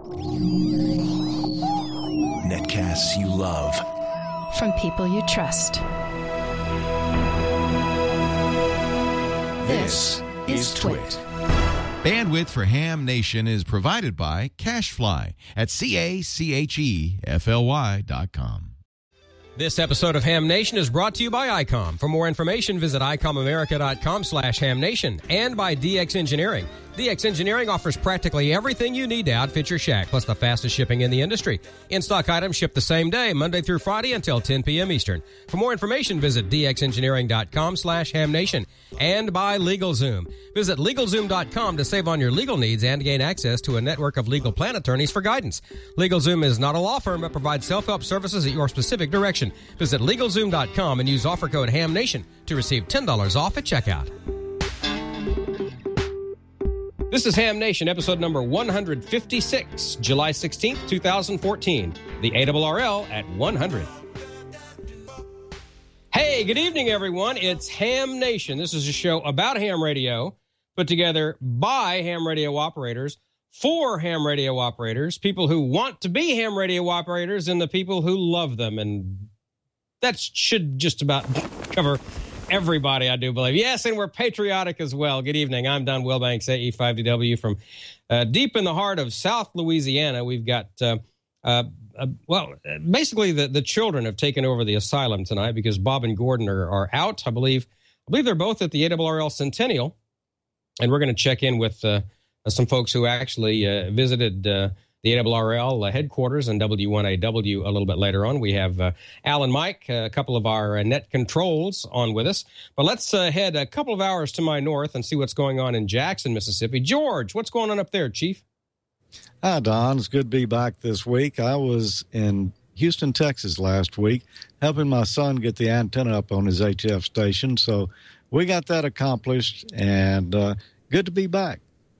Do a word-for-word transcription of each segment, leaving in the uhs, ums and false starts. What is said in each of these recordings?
Netcasts you love. From people you trust. This is Twit. Bandwidth for Ham Nation is provided by CacheFly at C A C H E F L Y dot com. This episode of Ham Nation is brought to you by I COM. For more information, visit I com America dot com slash Ham Nation, and by D X Engineering. D X Engineering offers practically everything you need to outfit your shack, plus the fastest shipping in the industry. In-stock items ship the same day, Monday through Friday until ten p.m. Eastern. For more information, visit D X Engineering dot com slash Ham Nation, and by LegalZoom. Visit LegalZoom dot com to save on your legal needs and gain access to a network of legal plan attorneys for guidance. LegalZoom is not a law firm, but provides self-help services at your specific direction. Visit LegalZoom dot com and use offer code HAMNation to receive ten dollars off at checkout. This is Ham Nation, episode number one hundred fifty-six, July sixteenth, twenty fourteen. The A R R L at one hundred. Hey, good evening, everyone. It's Ham Nation. This is a show about ham radio, put together by ham radio operators, for ham radio operators, people who want to be ham radio operators, and the people who love them. And that should just about cover everybody, I do believe. Yes, and we're patriotic as well. Good evening. I'm Don Wilbanks, A E five D W, from uh, deep in the heart of South Louisiana. We've got, uh, uh, uh, well, basically the, the children have taken over the asylum tonight because Bob and Gordon are, are out. I believe I believe they're both at the A R R L Centennial, and we're going to check in with uh, some folks who actually uh, visited uh, the A R R L uh, headquarters and W one A W a little bit later on. We have uh, Al and Mike, uh, a couple of our uh, net controls on with us. But let's uh, head a couple of hours to my north and see what's going on in Jackson, Mississippi. George, what's going on up there, Chief? Hi, Don. It's good to be back this week. I was in Houston, Texas last week, helping my son get the antenna up on his H F station. So we got that accomplished, and uh, good to be back.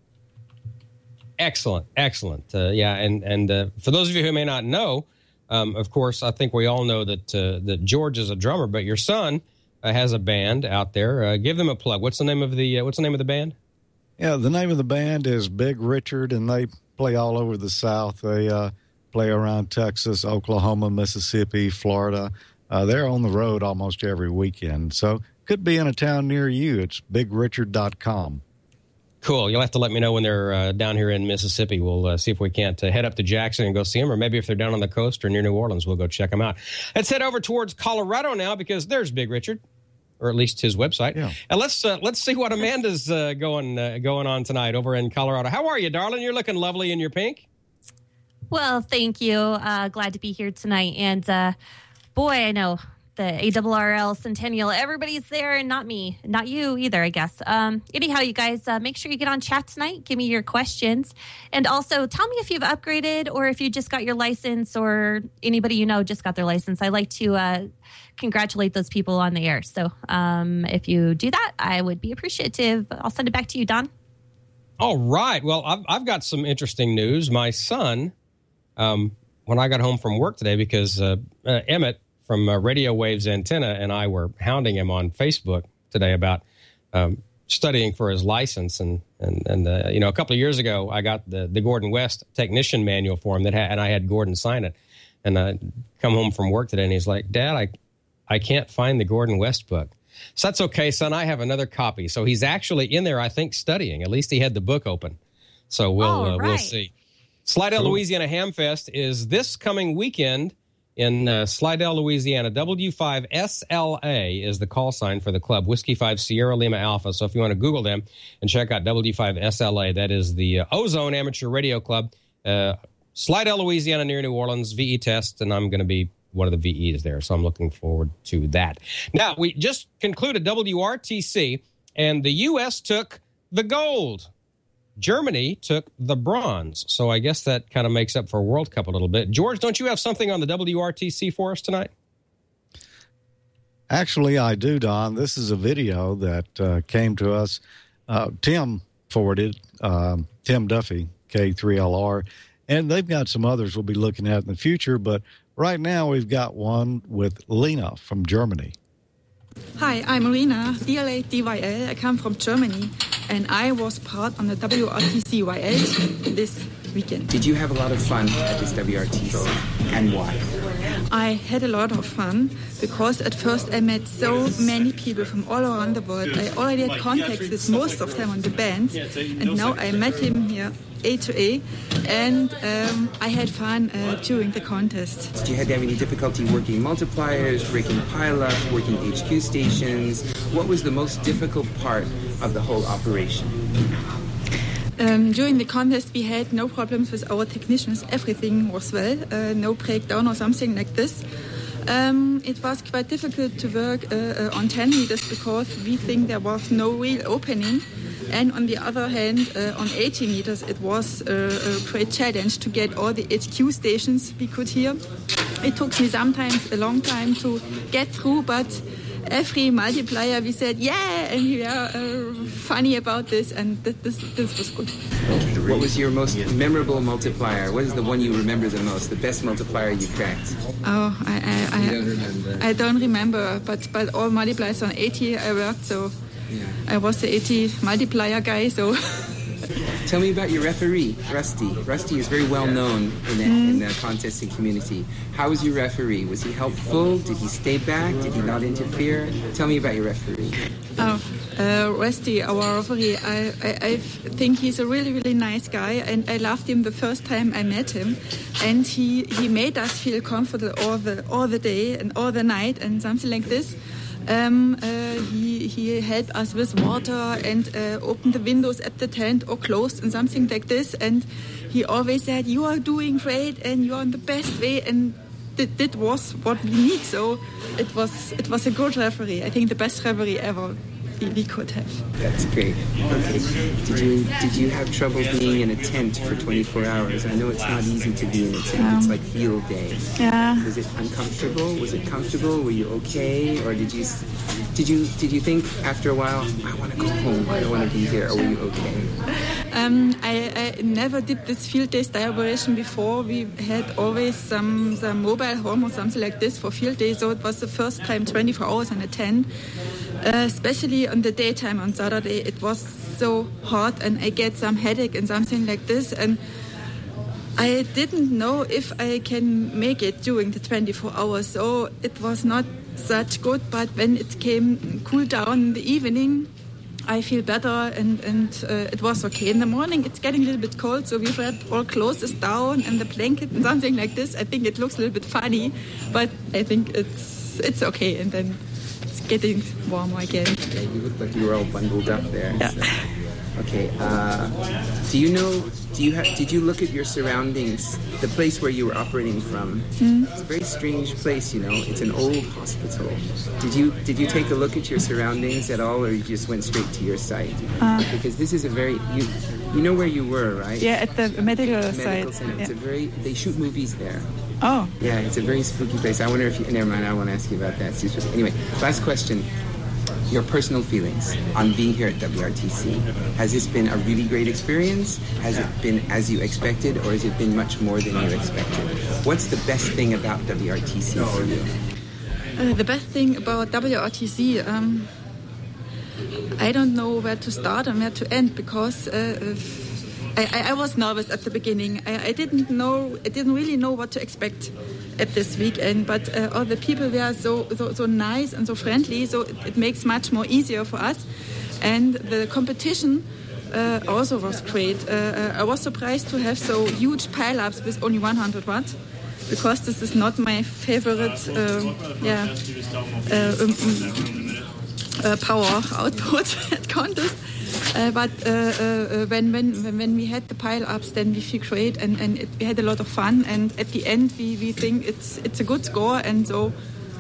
Excellent, excellent. Uh, yeah, and and uh, for those of you who may not know, um, of course, I think we all know that uh, that George is a drummer, but your son uh, has a band out there. Uh, give them a plug. What's the name of the uh, What's the name of the band? Yeah, the name of the band is Big Richard, and they play all over the South. They uh, play around Texas, Oklahoma, Mississippi, Florida. Uh, they're on the road almost every weekend, so could be in a town near you. It's big richard dot com. Cool. You'll have to let me know when they're uh, down here in Mississippi. We'll uh, see if we can't uh, head up to Jackson and go see them, or maybe if they're down on the coast or near New Orleans, we'll go check them out. Let's head over towards Colorado now, because there's Big Richard, or at least his website. Yeah. And let's uh, let's see what Amanda's uh, going uh, going on tonight over in Colorado. How are you, darling? You're looking lovely in your pink. Well, thank you. Uh, glad to be here tonight. And uh, boy, I know the A R R L Centennial, everybody's there, and not me, not you either, I guess. Um, anyhow, you guys, uh, make sure you get on chat tonight. Give me your questions. And also tell me if you've upgraded or if you just got your license, or anybody you know just got their license. I like to uh, congratulate those people on the air. So um, if you do that, I would be appreciative. I'll send it back to you, Don. All right. Well, I've, I've got some interesting news. My son, um, when I got home from work today, because uh, uh, Emmett from uh, Radio Waves Antenna and I were hounding him on Facebook today about um, studying for his license. And, and, and uh, you know, a couple of years ago, I got the, the Gordon West technician manual for him, that had, and I had Gordon sign it. And I come home from work today, and he's like, Dad, I, I can't find the Gordon West book. So that's okay, son. I have another copy. So he's actually in there, I think, studying. At least he had the book open. So we'll, uh, right. we'll see. Slidell, cool. Louisiana Hamfest is this coming weekend in uh, Slidell, Louisiana. W five S L A is the call sign for the club, Whiskey five Sierra Lima Alpha. So if you want to Google them and check out W five S L A, that is the uh, Ozone Amateur Radio Club, uh, Slidell, Louisiana, near New Orleans, V E test, and I'm going to be one of the V Es there, so I'm looking forward to that. Now, we just concluded W R T C, and the U S took the gold. Germany took the bronze, so I guess that kind of makes up for World Cup a little bit. George, don't you have something on the W R T C for us tonight? Actually, I do, Don. This is a video that uh, came to us. Uh, Tim forwarded, um, Tim Duffy, K three L R, and they've got some others we'll be looking at in the future, but right now we've got one with Lena from Germany. Hi, I'm Marina, D L A D Y L. I come from Germany, and I was part on the W R T C Y eight, this weekend. Did you have a lot of fun at this W R T C, and why? I had a lot of fun because at first I met so many people from all around the world. I already had contacts with most of them on the bands, and now I met him here A to A, and um, I had fun uh, during the contest. Did you have any difficulty working multipliers, breaking pile-ups, working H Q stations? What was the most difficult part of the whole operation? Um, during the contest, we had no problems with our technicians. Everything was well, uh, no breakdown or something like this. Um, it was quite difficult to work uh, uh, on ten meters because we think there was no real opening. And on the other hand, uh, on eighty meters, it was uh, a great challenge to get all the H Q stations we could hear. It took me sometimes a long time to get through, but every multiplier we said, yeah, and we were uh, funny about this, and th- this, this was good. What was your most memorable multiplier? What is the one you remember the most, the best multiplier you cracked? Oh, I, I, I, don't remember. I don't remember, but, but all multipliers on eighty I worked, so Yeah. I was the eighty multiplier guy, so... Tell me about your referee, Rusty. Rusty is very well known in the, mm. in the contesting community. How was your referee? Was he helpful? Did he stay back? Did he not interfere? Tell me about your referee. Oh, uh, Rusty, our referee, I, I, I think he's a really, really nice guy, and I loved him the first time I met him. And he, he made us feel comfortable all the all the day and all the night and something like this. Um, uh, he, he helped us with water and uh, opened the windows at the tent or closed and something like this. And he always said, you are doing great and you are in the best way. And that, that was what we need. So it was it was a good referee. I think the best referee ever we, we could have. That's great. Okay. Did you did you have trouble being in a tent for twenty-four hours? I know it's not easy to be in a tent. Um, it's like field day. Yeah. Was it uncomfortable? Was it comfortable? Were you okay? Or did you did you did you think after a while, I want to go home, I don't want to be here? Or were you okay? Um, I, I never did this field day operation before. We had always some, some mobile home or something like this for field day, so it was the first time twenty-four hours on a tent. Uh, especially on the daytime on Saturday, it was so hot and I get some headache and something like this. And I didn't know if I can make it during the twenty-four hours. So it was not such good. But when it came cool down in the evening, I feel better and, and uh, it was okay. In the morning, it's getting a little bit cold. So we had all clothes down and the blanket and something like this. I think it looks a little bit funny, but I think it's it's okay. And then it's getting warmer again. Yeah, you look like you were all bundled up there. Yeah. So. Okay. Uh, do you know? Do you have? Did you look at your surroundings? The place where you were operating from. Mm. It's a very strange place. You know, it's an old hospital. Did you Did you take a look at your surroundings at all, or you just went straight to your site? Uh, because this is a very you. You know where you were, right? Yeah, at the medical, medical site. Center. Yeah. It's a very. They shoot movies there. Oh. Yeah, it's a very spooky place. I wonder if you. Never mind. I want to ask you about that. Anyway, last question. Your personal feelings on being here at W R T C. Has this been a really great experience? Has it been as you expected, or has it been much more than you expected? What's the best thing about W R T C for you? Uh, the best thing about W R T C, um, I don't know where to start and where to end because uh, I, I was nervous at the beginning. I, I didn't know, I didn't really know what to expect at this weekend, but uh, all the people were so, so so nice and so friendly, so it, it makes much more easier for us. And the competition uh, also was great. Uh, uh, I was surprised to have so huge pile-ups with only one hundred watts, because this is not my favorite uh, yeah, uh, um, uh, power output at contest. Uh, but uh, uh, when, when when we had the pile-ups, then we feel great, and, and it, we had a lot of fun. And at the end, we, we think it's it's a good score, and so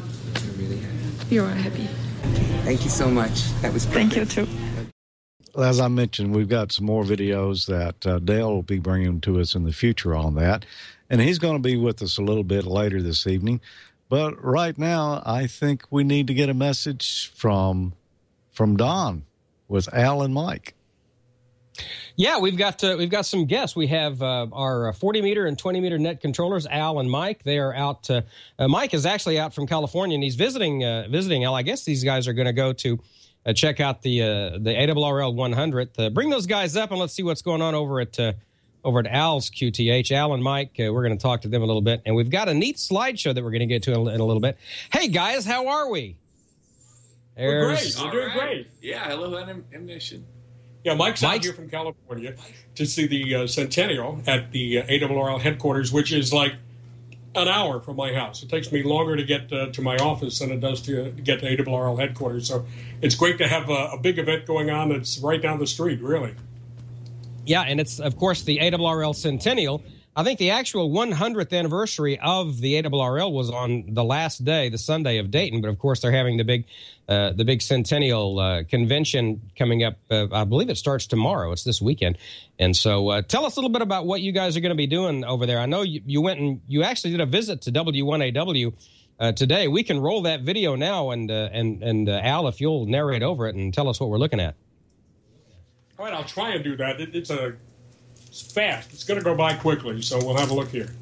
we are happy. Thank you so much. That was perfect. Thank you too. As I mentioned, we've got some more videos that uh, Dale will be bringing to us in the future on that, and he's going to be with us a little bit later this evening. But right now, I think we need to get a message from from Don with Al and Mike. Yeah, we've got uh, we've got some guests. We have uh, our forty meter and twenty meter net controllers, Al and Mike. They are out. Uh, uh, Mike is actually out from California, and he's visiting uh, visiting Al. I guess these guys are going to go to uh, check out the uh, the A R R L one hundred. Uh, bring those guys up and let's see what's going on over at uh, over at Al's Q T H. Al and Mike, uh, we're going to talk to them a little bit. And we've got a neat slideshow that we're going to get to in, in a little bit. Hey, guys, how are we? We're great. We're doing right. great. Yeah, hello, M Nation. Yeah, Mike's, Mike's out here from California to see the uh, Centennial at the uh, A R R L headquarters, which is like an hour from my house. It takes me longer to get uh, to my office than it does to, uh, to get to A R R L headquarters. So it's great to have a, a big event going on that's right down the street, really. Yeah, and it's, of course, the A R R L Centennial. I think the actual one hundredth anniversary of the A R R L was on the last day, the Sunday of Dayton. But, of course, they're having the big uh, the big Centennial uh, convention coming up. Uh, I believe it starts tomorrow. It's this weekend. And so uh, tell us a little bit about what you guys are going to be doing over there. I know you, you went and you actually did a visit to W one A W uh, today. We can roll that video now. And, uh, and, and uh, Al, if you'll narrate over it and tell us what we're looking at. All right, I'll try and do that. It, it's a it's fast. It's going to go by quickly, so we'll have a look here.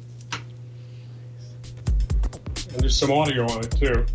And there's some audio on it, too.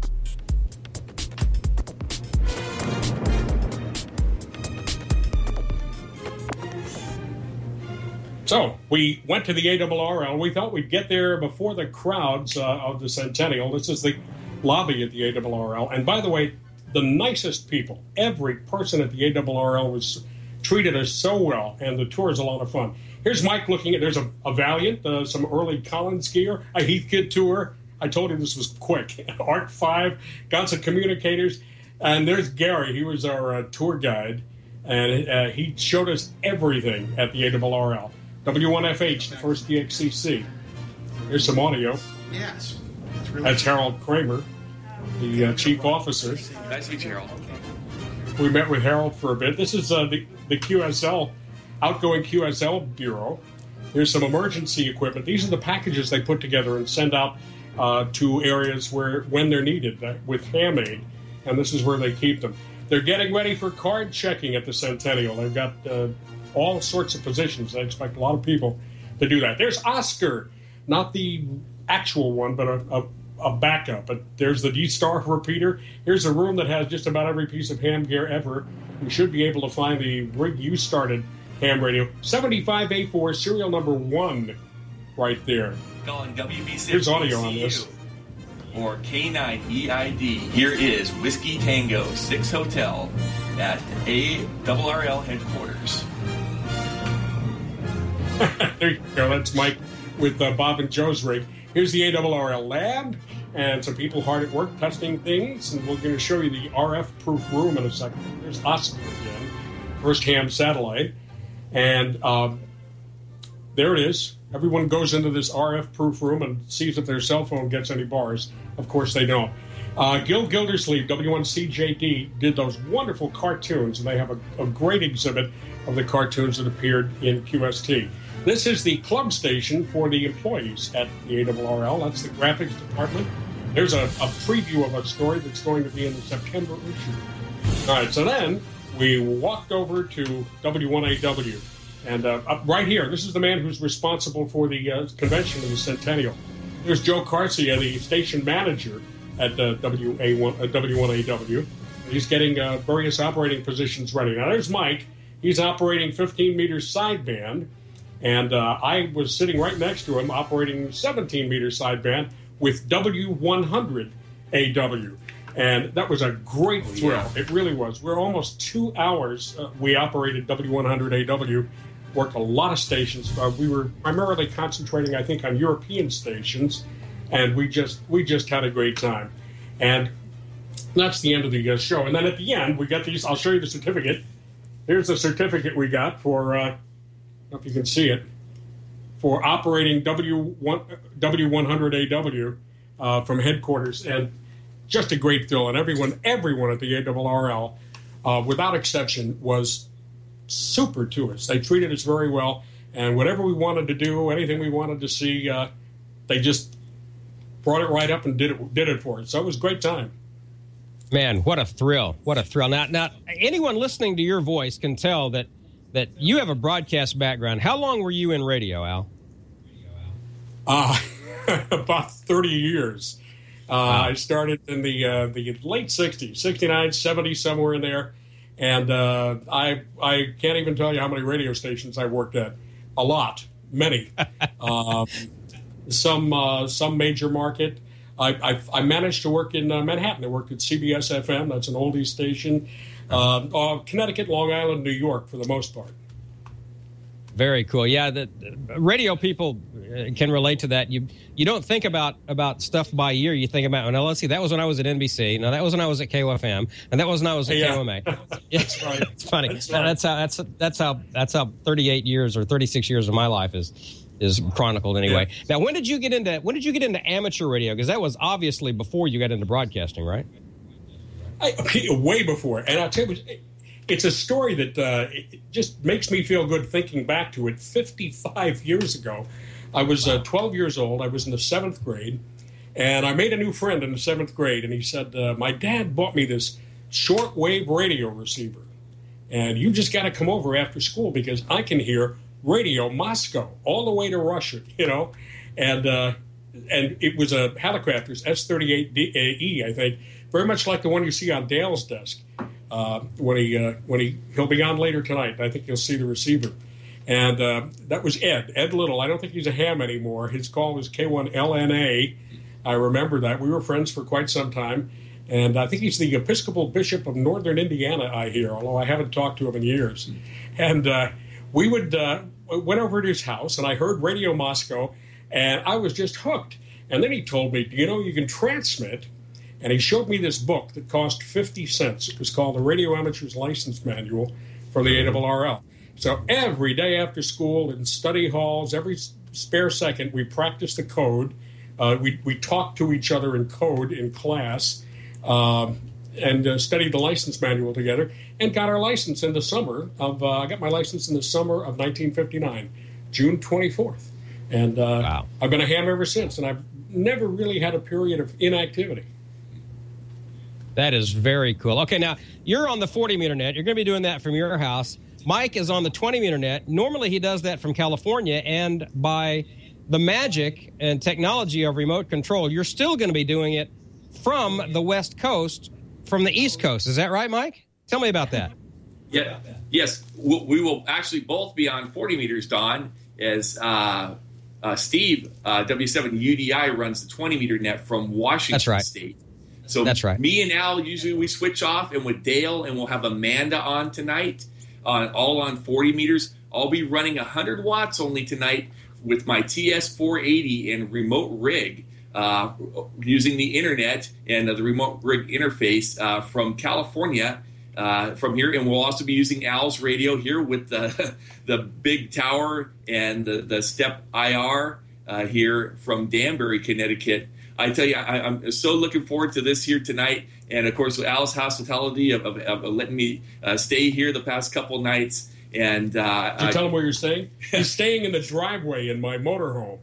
So, we went to the A R R L. We thought we'd get there before the crowds uh, of the Centennial. This is the lobby at the A R R L. And by the way, the nicest people. Every person at the A R R L was treated us so well, and the tour is a lot of fun. Here's Mike looking at, there's a, a Valiant, uh, some early Collins gear, a Heathkit tour. I told him this was quick. Arc five, got some communicators. And there's Gary. He was our uh, tour guide, and uh, he showed us everything at the A R R L. W one F H, the first D X C C. Here's some audio. Yes. It's really That's Harold Kramer, the uh, chief officer. Nice to meet you, Harold. We met with Harold for a bit. This is uh, the, the Q S L, outgoing Q S L Bureau. Here's some emergency equipment. These are the packages they put together and send out uh, to areas where when they're needed uh, with ham aid, and this is where they keep them. They're getting ready for card checking at the Centennial. They've got uh, all sorts of positions. I expect a lot of people to do that. There's Oscar, not the actual one, but a, a a backup. But there's the D-Star repeater. Here's a room that has just about every piece of ham gear ever. You should be able to find the rig you started ham radio. seventy-five A four, serial number one, right there. Calling W B six. Here's audio on this. Or K nine E I D. Here is Whiskey Tango six Hotel at A R R L headquarters. There you go. That's Mike with uh, Bob and Joe's rig. Here's the A R R L lab and some people hard at work testing things. And we're going to show you the R F-proof room in a second. There's Oscar again, first ham satellite. And um, there it is. Everyone goes into this R F-proof room and sees if their cell phone gets any bars. Of course they don't. Uh, Gil Gildersleeve, W one C J D, did those wonderful cartoons, and they have a, a great exhibit of the cartoons that appeared in Q S T. This is the club station for the employees at the A R R L. That's the graphics department. There's a, a preview of a story that's going to be in the September issue. All right, so then we walked over to W one A W. And uh, up right here, this is the man who's responsible for the uh, convention of the Centennial. There's Joe Carcia, the station manager at uh, W one A W. He's getting uh, various operating positions ready. Now, there's Mike. He's operating fifteen meter sideband. And uh, I was sitting right next to him operating seventeen meter sideband with W one hundred A W. And that was a great thrill. Yeah. It really was. We're almost two hours. Uh, we operated W one hundred A W, worked a lot of stations. Uh, we were primarily concentrating, I think, on European stations. And we just we just had a great time. And that's the end of the uh, show. And then at the end, we got these. I'll show you the certificate. Here's the certificate we got for... Uh, I don't know if you can see it, for operating W one hundred A W uh, from headquarters. And just a great thrill. And everyone, everyone at the A R R L, uh, without exception, was super to us. They treated us very well. And whatever we wanted to do, anything we wanted to see, uh, they just brought it right up and did it, did it for us. So it was a great time. Man, what a thrill. What a thrill. Now, now, anyone listening to your voice can tell that that you have a broadcast background. How long were you in radio, Al? Uh, about thirty years. Uh, wow. I started in the uh, the late sixties, sixty-nine, seventy, somewhere in there. And uh, I I can't even tell you how many radio stations I worked at. a lot, many. um, some uh, some major market. I, I, I managed to work in uh, Manhattan. I worked at C B S F M. That's an oldies station. Uh, uh, Connecticut, Long Island, New York, for the most part. Very cool. Yeah, the, the radio people can relate to that. You you don't think about about stuff by year. You think about, well, let's see, that was when I was at N B C. Now that was when I was at K O F M, and that was when I was at yeah. K O M A. Yeah, that's right. It's funny. That's, right. that's how that's that's how that's how thirty-eight years or thirty-six years of my life is is chronicled anyway. Yeah. Now, when did you get into when did you get into amateur radio? Because that was obviously before you got into broadcasting, right? I, way before. And I'll tell you, it's a story that uh, it just makes me feel good thinking back to it. fifty-five years ago, I was uh, twelve years old. I was in the seventh grade, and I made a new friend in the seventh grade. And he said, uh, my dad bought me this shortwave radio receiver, and you just got to come over after school because I can hear Radio Moscow all the way to Russia, you know. And uh, and it was a Helicopters S thirty-eight E, I think, very much like the one you see on Dale's desk. Uh, when he uh, when he he'll be on later tonight. I think you'll see the receiver, and uh, that was Ed Ed Little. I don't think he's a ham anymore. His call was K one L N A. I remember that. We were friends for quite some time, and I think he's the Episcopal Bishop of Northern Indiana. I hear, although I haven't talked to him in years. And uh, we would uh, went over to his house, and I heard Radio Moscow, and I was just hooked. And then he told me, you know, you can transmit. And he showed me this book that cost fifty cents. It was called the Radio Amateur's License Manual from the A R R L. So every day after school in study halls, every spare second, we practiced the code. Uh, we, we talked to each other in code in class um, and uh, studied the license manual together and got our license in the summer of, uh, I got my license in the summer of nineteen fifty-nine, June twenty-fourth. And uh, wow. I've been a ham ever since, and I've never really had a period of inactivity. That is very cool. Okay, now, you're on the forty meter net. You're going to be doing that from your house. Mike is on the twenty meter net. Normally, he does that from California, and by the magic and technology of remote control, you're still going to be doing it from the West Coast, from the East Coast. Is that right, Mike? Tell me about that. Yeah. Yes, we will actually both be on forty meters, Don, as uh, uh, Steve, uh, W seven U D I, runs the twenty meter net from Washington That's right. State. So That's right. Me and Al, usually we switch off, and with Dale, and we'll have Amanda on tonight, uh, all on forty meters. I'll be running one hundred watts only tonight with my T S four eighty and remote rig uh, using the internet and uh, the remote rig interface uh, from California uh, from here. And we'll also be using Al's radio here with the, the big tower and the, the Step I R uh, here from Danbury, Connecticut. I tell you, I, I'm so looking forward to this here tonight. And, of course, with Al's hospitality of, of, of letting me uh, stay here the past couple nights. And uh, Did you tell him where you're staying? He's staying in the driveway in my motorhome.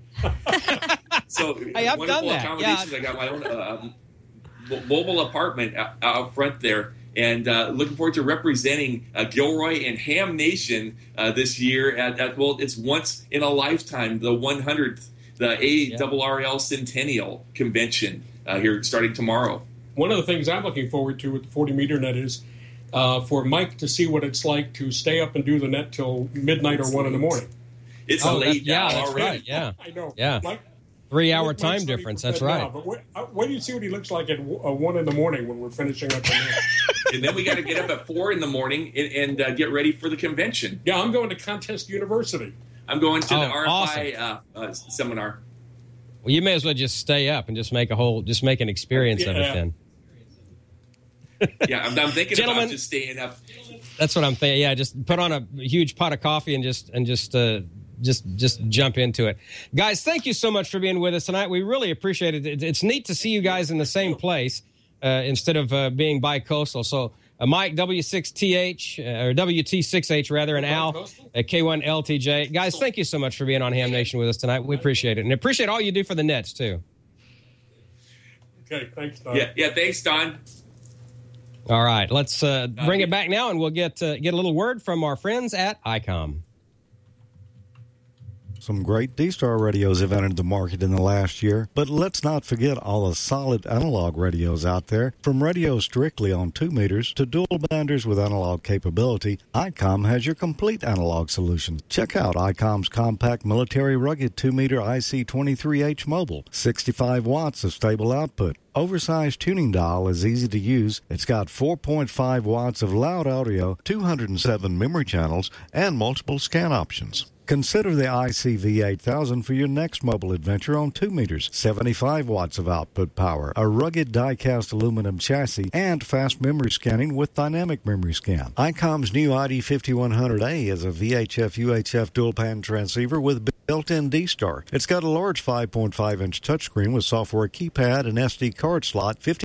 So hey, I've wonderful done that. accommodations. Yeah. I got my own uh, mobile apartment out, out front there. And uh, looking forward to representing uh, Gilroy and Ham Nation uh, this year. At, at well, it's once in a lifetime, the one hundredth. The A R R L Centennial Convention uh, here starting tomorrow. One of the things I'm looking forward to with the forty meter net is uh, for Mike to see what it's like to stay up and do the net till midnight or one in the morning. It's oh, late yeah, now that's already. Right, yeah, I know. Yeah, Mike, three-hour Mike's time ready difference. for That's bed right. now, but wait, uh, wait do you see what he looks like at uh, one in the morning when we're finishing up the net? And then we got to get up at four in the morning and, and uh, get ready for the convention. Yeah, I'm going to Contest University. I'm going to oh, the R F I awesome. uh, uh, seminar. Well, you may as well just stay up and just make a whole, just make an experience yeah. of it then. Yeah, I'm, I'm thinking Gentlemen, about just staying up. That's what I'm thinking. Yeah, just put on a huge pot of coffee and just and just uh, just just jump into it, guys. Thank you so much for being with us tonight. We really appreciate it. It's neat to see you guys in the same place uh, instead of uh, being bi-coastal. So, uh, Mike W six T H uh, or W T six H rather, and Al at K one L T J. Guys, thank you so much for being on Ham Nation with us tonight. We appreciate it, and appreciate all you do for the Nets too. Okay, thanks, Don. Yeah, yeah, thanks, Don. All right, let's uh, bring it back now, and we'll get uh, get a little word from our friends at I COM. Some great D-Star radios have entered the market in the last year, but let's not forget all the solid analog radios out there. From radios strictly on two meters to dual banders with analog capability, ICOM has your complete analog solution. Check out ICOM's compact military rugged two meter I C twenty-three H mobile, sixty-five watts of stable output. Oversized tuning dial is easy to use. It's got four point five watts of loud audio, two hundred seven memory channels, and multiple scan options. Consider the I C V eight thousand for your next mobile adventure on two meters, seventy-five watts of output power, a rugged die-cast aluminum chassis, and fast memory scanning with dynamic memory scan. ICOM's new I D fifty-one hundred A is a V H F U H F dual-band transceiver with built-in D-Star. It's got a large five point five inch touchscreen with software keypad and S D card slot, fifty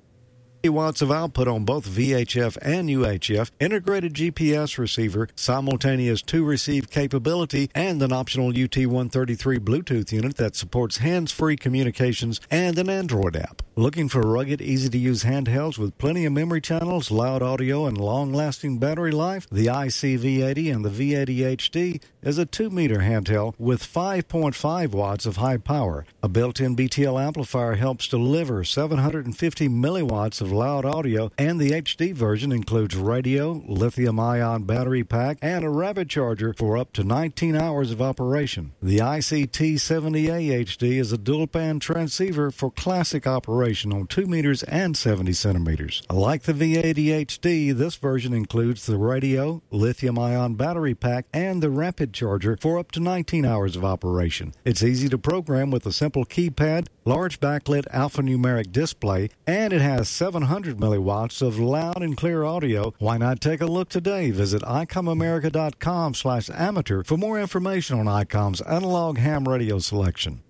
watts of output on both V H F and U H F, integrated G P S receiver, simultaneous two-receive capability, and an optional U T one thirty-three Bluetooth unit that supports hands-free communications and an Android app. Looking for rugged, easy-to-use handhelds with plenty of memory channels, loud audio, and long-lasting battery life? The I C V eighty and the V eighty H D is a two meter handheld with five point five watts of high power. A built-in B T L amplifier helps deliver seven hundred fifty milliwatts of loud audio, and the H D version includes radio, lithium-ion battery pack, and a rapid charger for up to nineteen hours of operation. The I C T seventy A H D is a dual-band transceiver for classic operation on two meters and seventy centimeters. Like the V eighty H D, this version includes the radio, lithium-ion battery pack, and the rapid charger for up to nineteen hours of operation. It's easy to program with a simple keypad, large backlit alphanumeric display, and it has seven hundred milliwatts of loud and clear audio. Why not take a look today? Visit icomamerica.com slash amateur for more information on ICOM's analog ham radio selection.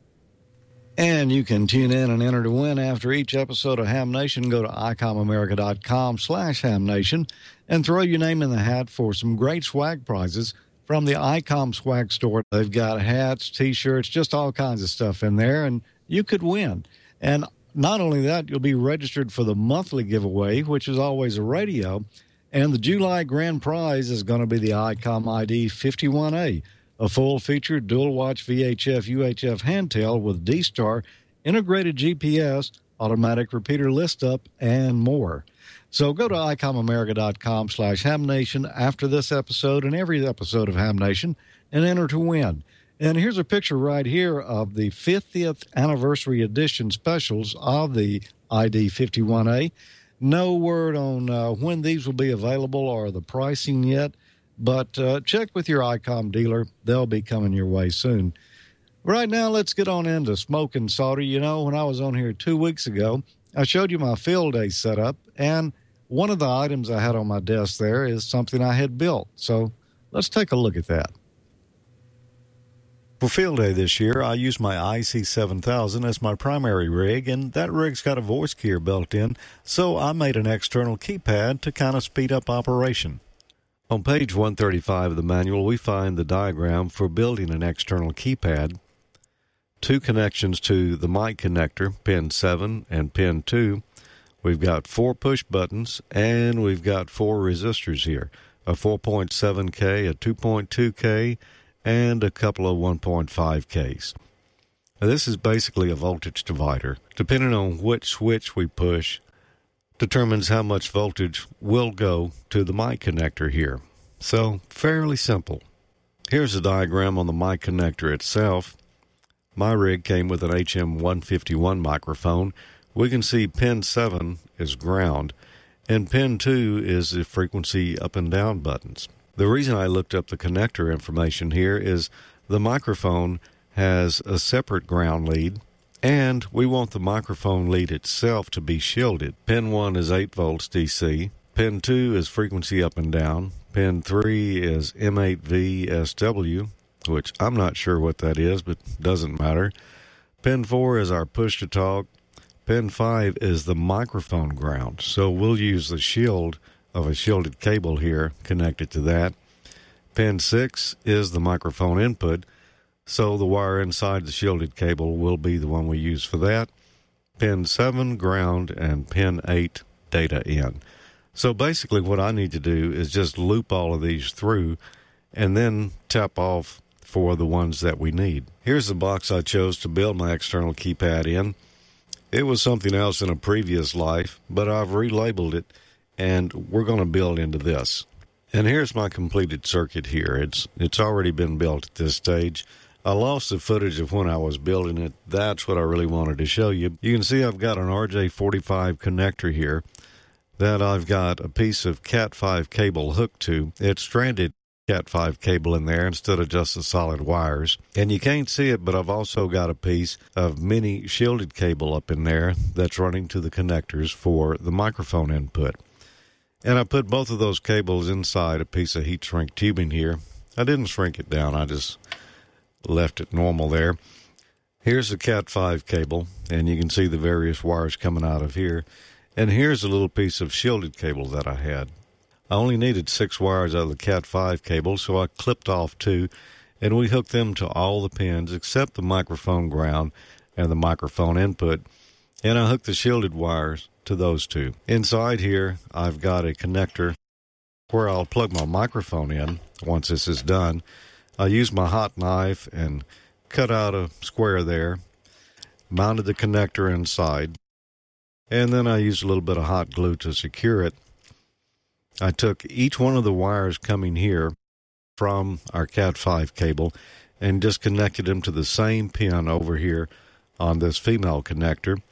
And you can tune in and enter to win after each episode of Ham Nation. Go to icomamerica.com slash Ham Nation and throw your name in the hat for some great swag prizes from the ICOM swag store. They've got hats, T-shirts, just all kinds of stuff in there, and you could win. And not only that, you'll be registered for the monthly giveaway, which is always a radio, and the July grand prize is going to be the ICOM I D fifty-one A, a full-featured dual-watch V H F U H F handheld with D-Star, integrated G P S, automatic repeater list-up, and more. So go to icomamerica.com slash hamnation after this episode and every episode of Ham Nation and enter to win. And here's a picture right here of the fiftieth anniversary edition specials of the I D fifty-one A. No word on uh, when these will be available or the pricing yet, but uh, check with your ICOM dealer. They'll be coming your way soon. Right now, let's get on into smoke and solder. You know, when I was on here two weeks ago, I showed you my field day setup, and one of the items I had on my desk there is something I had built. So let's take a look at that. For field day this year, I used my I C seven thousand as my primary rig, and that rig's got a voice keyer built in, so I made an external keypad to kind of speed up operation. On page one thirty-five of the manual, we find the diagram for building an external keypad. Two connections to the mic connector, pin seven and pin two. We've got four push buttons, and we've got four resistors here, a four point seven K, a two point two K, and a couple of one point five Ks. Now, this is basically a voltage divider. Depending on which switch we push, determines how much voltage will go to the mic connector here. So, fairly simple. Here's a diagram on the mic connector itself. My rig came with an H M one fifty-one microphone. We can see pin seven is ground, and pin two is the frequency up and down buttons. The reason I looked up the connector information here is the microphone has a separate ground lead, and we want the microphone lead itself to be shielded. Pin one is eight volts D C, pin two is frequency up and down, pin three is M eight V S W, which I'm not sure what that is, but doesn't matter. Pin four is our push-to-talk. Pin five is the microphone ground, so we'll use the shield of a shielded cable here connected to that. Pin six is the microphone input, so the wire inside the shielded cable will be the one we use for that. Pin seven, ground, and pin eight, data in. So basically what I need to do is just loop all of these through and then tap off for the ones that we need. Here's the box I chose to build my external keypad in. It was something else in a previous life, but I've relabeled it, and we're going to build into this. And here's my completed circuit here. It's it's already been built at this stage. I lost the footage of when I was building it. That's what I really wanted to show you. You can see I've got an R J forty-five connector here that I've got a piece of cat five cable hooked to. It's stranded cat five cable in there instead of just the solid wires. And you can't see it, but I've also got a piece of mini shielded cable up in there that's running to the connectors for the microphone input. And I put both of those cables inside a piece of heat shrink tubing here. I didn't shrink it down, I just left it normal there. Here's the cat five cable, and you can see the various wires coming out of here. And here's a little piece of shielded cable that I had. I only needed six wires out of the cat five cable, so I clipped off two, and we hooked them to all the pins except the microphone ground and the microphone input, and I hooked the shielded wires to those two. Inside here, I've got a connector where I'll plug my microphone in once this is done. I used my hot knife and cut out a square there, mounted the connector inside, and then I used a little bit of hot glue to secure it. I took each one of the wires coming here from our cat five cable and just connected them to the same pin over here on this female connector.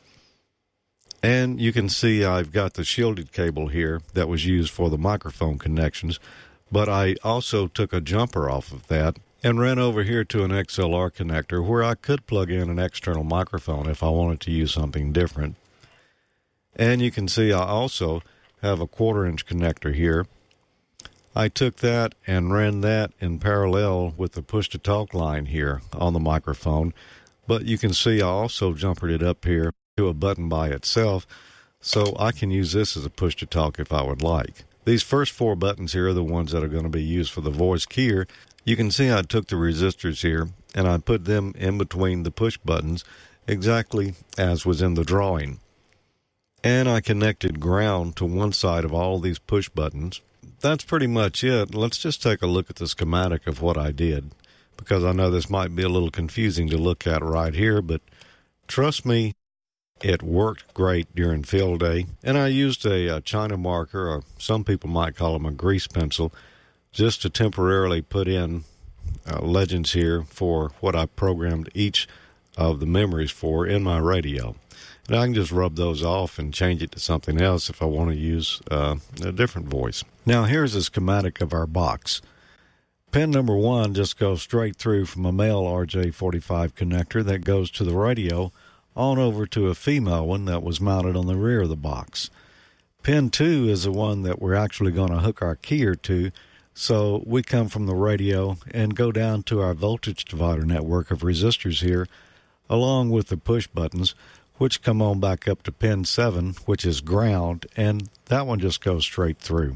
And you can see I've got the shielded cable here that was used for the microphone connections, but I also took a jumper off of that and ran over here to an X L R connector where I could plug in an external microphone if I wanted to use something different. And you can see I also have a quarter inch connector here. I took that and ran that in parallel with the push to talk line here on the microphone, but you can see I also jumpered it up here to a button by itself, so I can use this as a push to talk if I would like. These first four buttons here are the ones that are going to be used for the voice keyer. You can see I took the resistors here and I put them in between the push buttons exactly as was in the drawing. And I connected ground to one side of all these push buttons. That's pretty much it. Let's just take a look at the schematic of what I did, because I know this might be a little confusing to look at right here, but trust me, it worked great during field day. And I used a, a China marker, or some people might call them a grease pencil, just to temporarily put in uh, legends here for what I programmed each of the memories for in my radio. And I can just rub those off and change it to something else if I want to use uh, a different voice. Now here's a schematic of our box. Pin number one just goes straight through from a male R J forty-five connector that goes to the radio on over to a female one that was mounted on the rear of the box. Pin two is the one that we're actually going to hook our keyer to, so we come from the radio and go down to our voltage divider network of resistors here, along with the push buttons, which come on back up to pin seven, which is ground, and that one just goes straight through.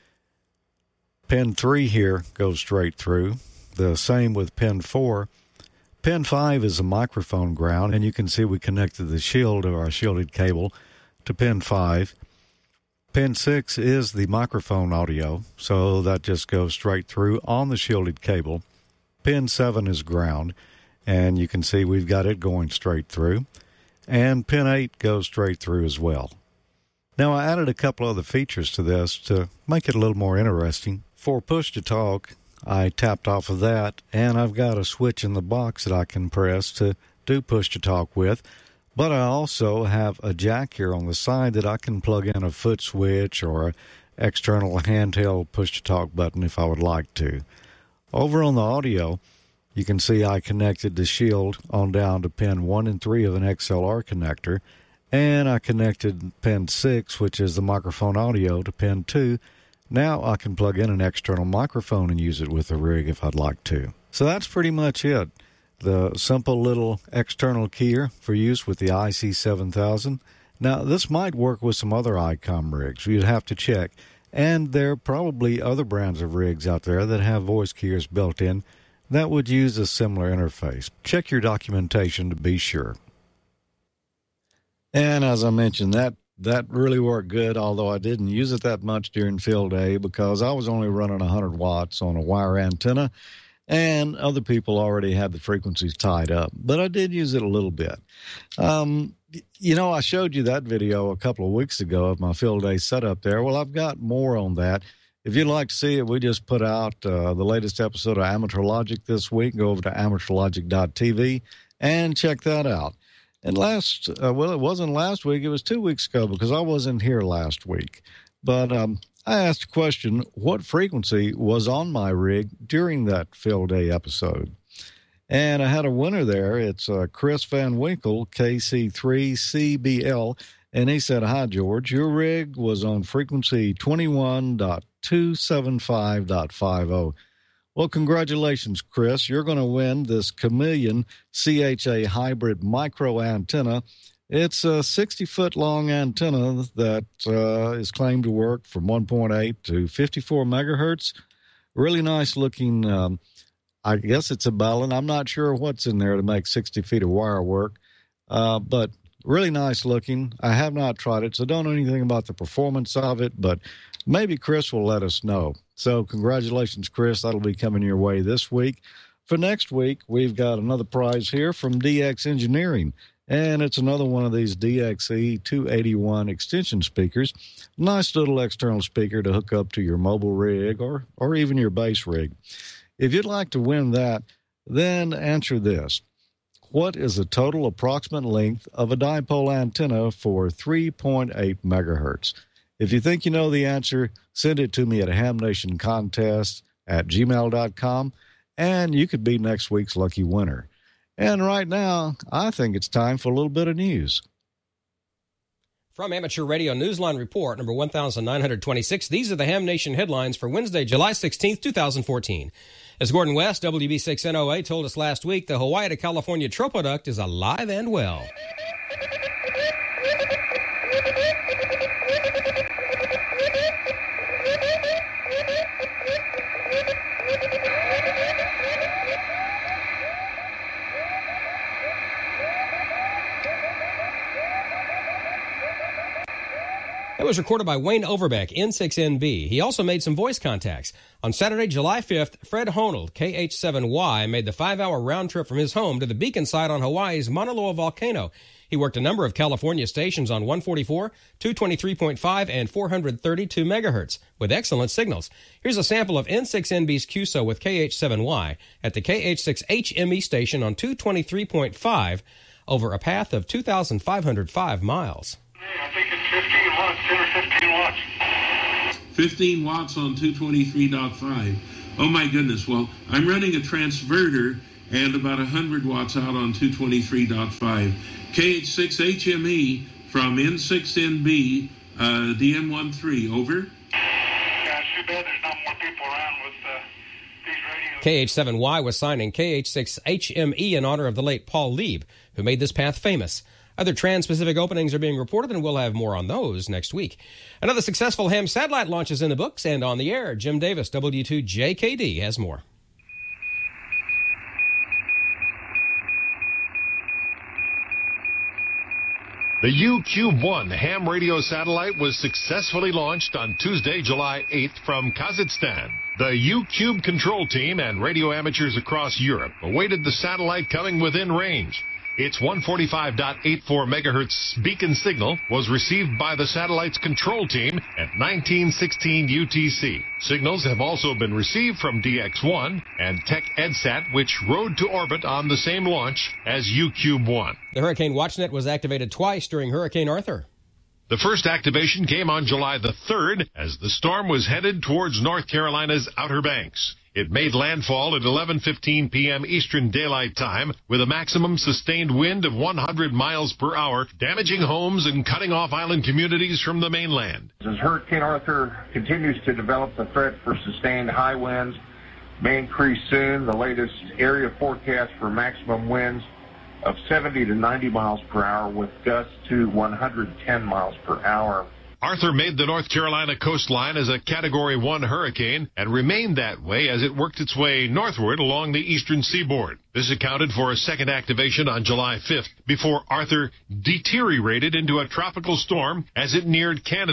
Pin three here goes straight through. The same with pin four. Pin five is a microphone ground, and you can see we connected the shield of our shielded cable to pin five. Pin six is the microphone audio, so that just goes straight through on the shielded cable. Pin seven is ground, and you can see we've got it going straight through. And pin eight goes straight through as well. Now I added a couple other features to this to make it a little more interesting. For push to talk, I tapped off of that, and I've got a switch in the box that I can press to do push to talk with. But I also have a jack here on the side that I can plug in a foot switch or an external handheld push to talk button if I would like to. Over on the audio, you can see I connected the shield on down to pin one and three of an X L R connector, and I connected pin six, which is the microphone audio, to pin two. Now I can plug in an external microphone and use it with the rig if I'd like to. So that's pretty much it. The simple little external keyer for use with the I C seven thousand. Now this might work with some other I COM rigs. You'd have to check. And there are probably other brands of rigs out there that have voice keyers built in that would use a similar interface. Check your documentation to be sure. And as I mentioned, that that really worked good, although I didn't use it that much during field day because I was only running one hundred watts on a wire antenna, and other people already had the frequencies tied up, but I did use it a little bit. Um, you know, I showed you that video a couple of weeks ago of my field day setup there. Well, I've got more on that. If you'd like to see it, we just put out uh, the latest episode of Amateur Logic this week. Go over to amateur logic dot t v and check that out. And last, uh, well, it wasn't last week. It was two weeks ago because I wasn't here last week. But um, I asked a question, what frequency was on my rig during that field day episode? And I had a winner there. It's uh, Chris Van Winkle, K C three C B L. And he said, hi, George, your rig was on frequency twenty-one point two seven five point fifty. Well, congratulations, Chris. You're going to win this Chameleon C H A hybrid micro antenna. It's a sixty-foot-long antenna that uh, is claimed to work from one point eight to fifty-four megahertz. Really nice-looking, um, I guess it's a balun. I'm not sure what's in there to make sixty feet of wire work, uh, but really nice-looking. I have not tried it, so don't know anything about the performance of it, but maybe Chris will let us know. So congratulations, Chris. That'll be coming your way this week. For next week, we've got another prize here from D X Engineering. And it's another one of these D X E two eighty-one extension speakers. Nice little external speaker to hook up to your mobile rig or, or even your base rig. If you'd like to win that, then answer this. What is the total approximate length of a dipole antenna for three point eight megahertz? If you think you know the answer, send it to me at ham nation contest at gmail dot com, and you could be next week's lucky winner. And right now, I think it's time for a little bit of news. From Amateur Radio Newsline Report, number one thousand nine hundred twenty-six, these are the Ham Nation headlines for Wednesday, July sixteenth, twenty fourteen. As Gordon West, W B six N O A, told us last week, the Hawaii to California tropoduct is alive and well. It was recorded by Wayne Overbeck, N six N B. He also made some voice contacts. On Saturday, July fifth, Fred Honnold, K H seven Y, made the five-hour round trip from his home to the beacon site on Hawaii's Mauna Loa volcano. He worked a number of California stations on one forty-four, two twenty-three point five, and four thirty-two megahertz with excellent signals. Here's a sample of N six N B's Q S O with K H seven Y at the K H six H M E station on two twenty-three point five over a path of two thousand five hundred five miles. I think it's fifteen watts, ten or fifteen watts. fifteen watts on two twenty-three point five. Oh my goodness. Well, I'm running a transverter and about one hundred watts out on two twenty-three point five. K H six H M E from N six N B, uh, D M thirteen, over. Yeah, it's too bad there's not more people around with uh, these radios. K H seven Y was signing K H six H M E in honor of the late Paul Lieb, who made this path famous. Other trans-Pacific openings are being reported, and we'll have more on those next week. Another successful ham satellite launch is in the books and on the air. Jim Davis, W two J K D, has more. The U Cube one ham radio satellite was successfully launched on Tuesday, July eighth from Kazakhstan. The U Cube control team and radio amateurs across Europe awaited the satellite coming within range. Its one forty-five point eight four megahertz beacon signal was received by the satellite's control team at nineteen sixteen U T C. Signals have also been received from D X one and Tech EdSat, which rode to orbit on the same launch as U Cube one. The Hurricane WatchNet was activated twice during Hurricane Arthur. The first activation came on July the third as the storm was headed towards North Carolina's Outer Banks. It made landfall at eleven fifteen p.m. Eastern Daylight Time with a maximum sustained wind of one hundred miles per hour, damaging homes and cutting off island communities from the mainland. As Hurricane Arthur continues to develop, the threat for sustained high winds may increase soon. The latest area forecast for maximum winds of seventy to ninety miles per hour with gusts to one hundred ten miles per hour. Arthur made the North Carolina coastline as a Category one hurricane and remained that way as it worked its way northward along the eastern seaboard. This accounted for a second activation on July fifth before Arthur deteriorated into a tropical storm as it neared Canada.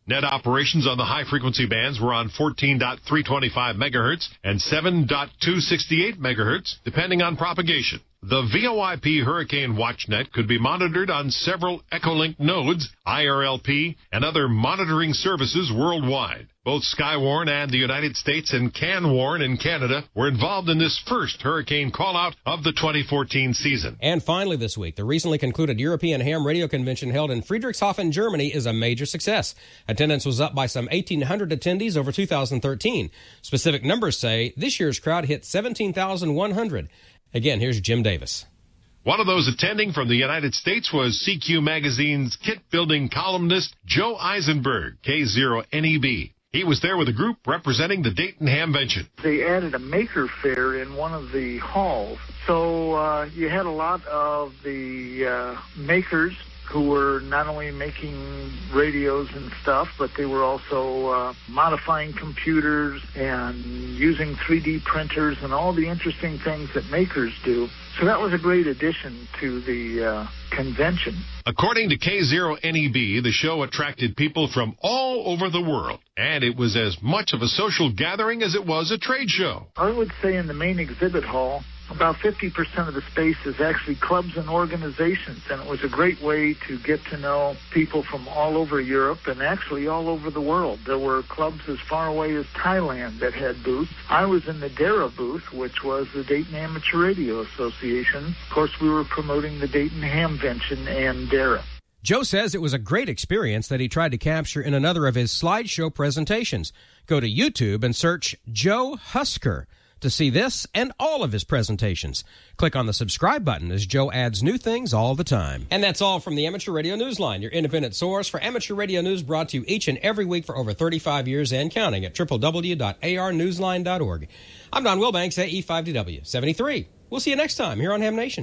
Net operations on the high-frequency bands were on fourteen point three two five megahertz and seven point two six eight megahertz, depending on propagation. The V O I P Hurricane WatchNet could be monitored on several Echolink nodes, I R L P, and other monitoring services worldwide. Both Skywarn and the United States and CanWarn in Canada were involved in this first hurricane call-out of the twenty fourteen season. And finally this week, the recently concluded European Ham Radio Convention held in Friedrichshafen, Germany is a major success. Attendance was up by some eighteen hundred attendees over two thousand thirteen. Specific numbers say this year's crowd hit seventeen thousand one hundred. Again, here's Jim Davis. One of those attending from the United States was C Q Magazine's kit-building columnist Joe Eisenberg, K zero N E B. He was there with a group representing the Dayton Hamvention. They added a maker fair in one of the halls. So uh, you had a lot of the uh, makers who were not only making radios and stuff, but they were also uh, modifying computers and using three D printers and all the interesting things that makers do. So that was a great addition to the uh, convention. According to K zero N E B, the show attracted people from all over the world, and it was as much of a social gathering as it was a trade show. I would say in the main exhibit hall, about fifty percent of the space is actually clubs and organizations, and it was a great way to get to know people from all over Europe and actually all over the world. There were clubs as far away as Thailand that had booths. I was in the DARA booth, which was the Dayton Amateur Radio Association. Of course, we were promoting the Dayton Hamvention and DARA. Joe says it was a great experience that he tried to capture in another of his slideshow presentations. Go to YouTube and search Joe Husker to see this and all of his presentations. Click on the subscribe button as Joe adds new things all the time. And that's all from the Amateur Radio Newsline, your independent source for amateur radio news, brought to you each and every week for over thirty-five years and counting at w w w dot a r newsline dot org. I'm Don Wilbanks, A E five D W seventy-three. We'll see you next time here on Ham Nation.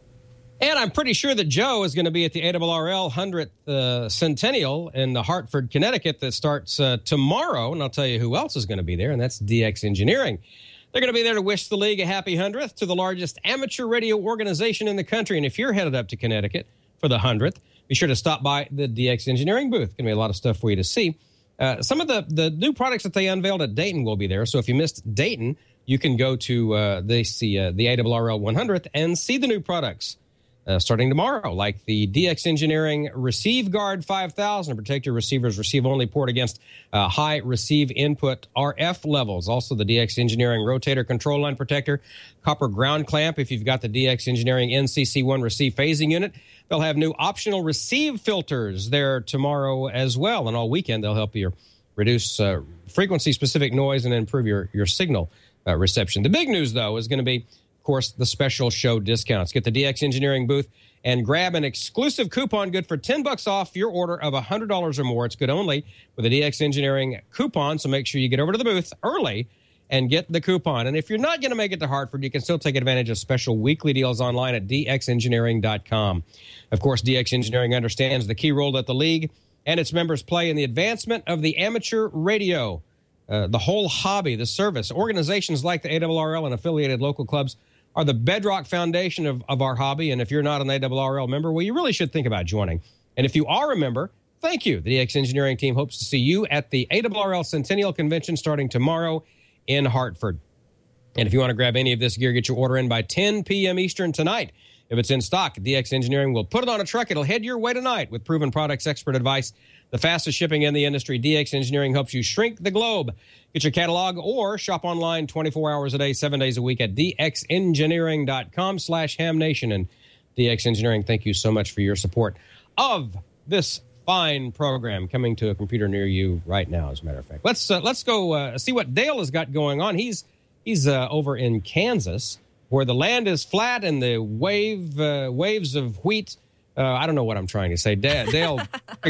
And I'm pretty sure that Joe is going to be at the A R R L one hundredth uh, Centennial in Hartford, Connecticut that starts uh, tomorrow. And I'll tell you who else is going to be there, and that's D X Engineering. They're going to be there to wish the league a happy hundredth to the largest amateur radio organization in the country. And if you're headed up to Connecticut for the hundredth, be sure to stop by the D X Engineering booth. Going to be a lot of stuff for you to see. Uh, some of the, the new products that they unveiled at Dayton will be there. So if you missed Dayton, you can go to uh, the, see, uh, the A R R L one hundredth and see the new products uh, starting tomorrow, like the D X Engineering Receive Guard five thousand to protect your receiver's receive-only port against uh, high receive input R F levels. Also, the D X Engineering Rotator Control Line Protector, copper ground clamp if you've got the D X Engineering N C C one receive phasing unit. They'll have new optional receive filters there tomorrow as well, and all weekend they'll help you reduce uh, frequency-specific noise and improve your, your signal uh, reception. The big news, though, is going to be, of course, the special show discounts. Get the D X Engineering booth and grab an exclusive coupon good for ten bucks off your order of one hundred dollars or more. It's good only with a D X Engineering coupon, so make sure you get over to the booth early and get the coupon. And if you're not going to make it to Hartford, you can still take advantage of special weekly deals online at d x engineering dot com. Of course, D X Engineering understands the key role that the league and its members play in the advancement of the amateur radio, uh, the whole hobby, the service. Organizations like the A R R L and affiliated local clubs are the bedrock foundation of, of our hobby. And if you're not an A R R L member, well, you really should think about joining. And if you are a member, thank you. The D X Engineering team hopes to see you at the A R R L Centennial Convention starting tomorrow in Hartford. And if you want to grab any of this gear, get your order in by ten p.m. Eastern tonight. If it's in stock, D X Engineering will put it on a truck. It'll head your way tonight with proven products, expert advice, the fastest shipping in the industry. D X Engineering helps you shrink the globe. Get your catalog or shop online twenty-four hours a day, seven days a week at d x engineering dot com slash ham nation. And D X Engineering, thank you so much for your support of this fine program coming to a computer near you right now, as a matter of fact. Let's uh, let's go uh, see what Dale has got going on. He's he's uh, over in Kansas, where the land is flat and the wave uh, waves of wheat. Uh, I don't know what I'm trying to say. Dale, Dale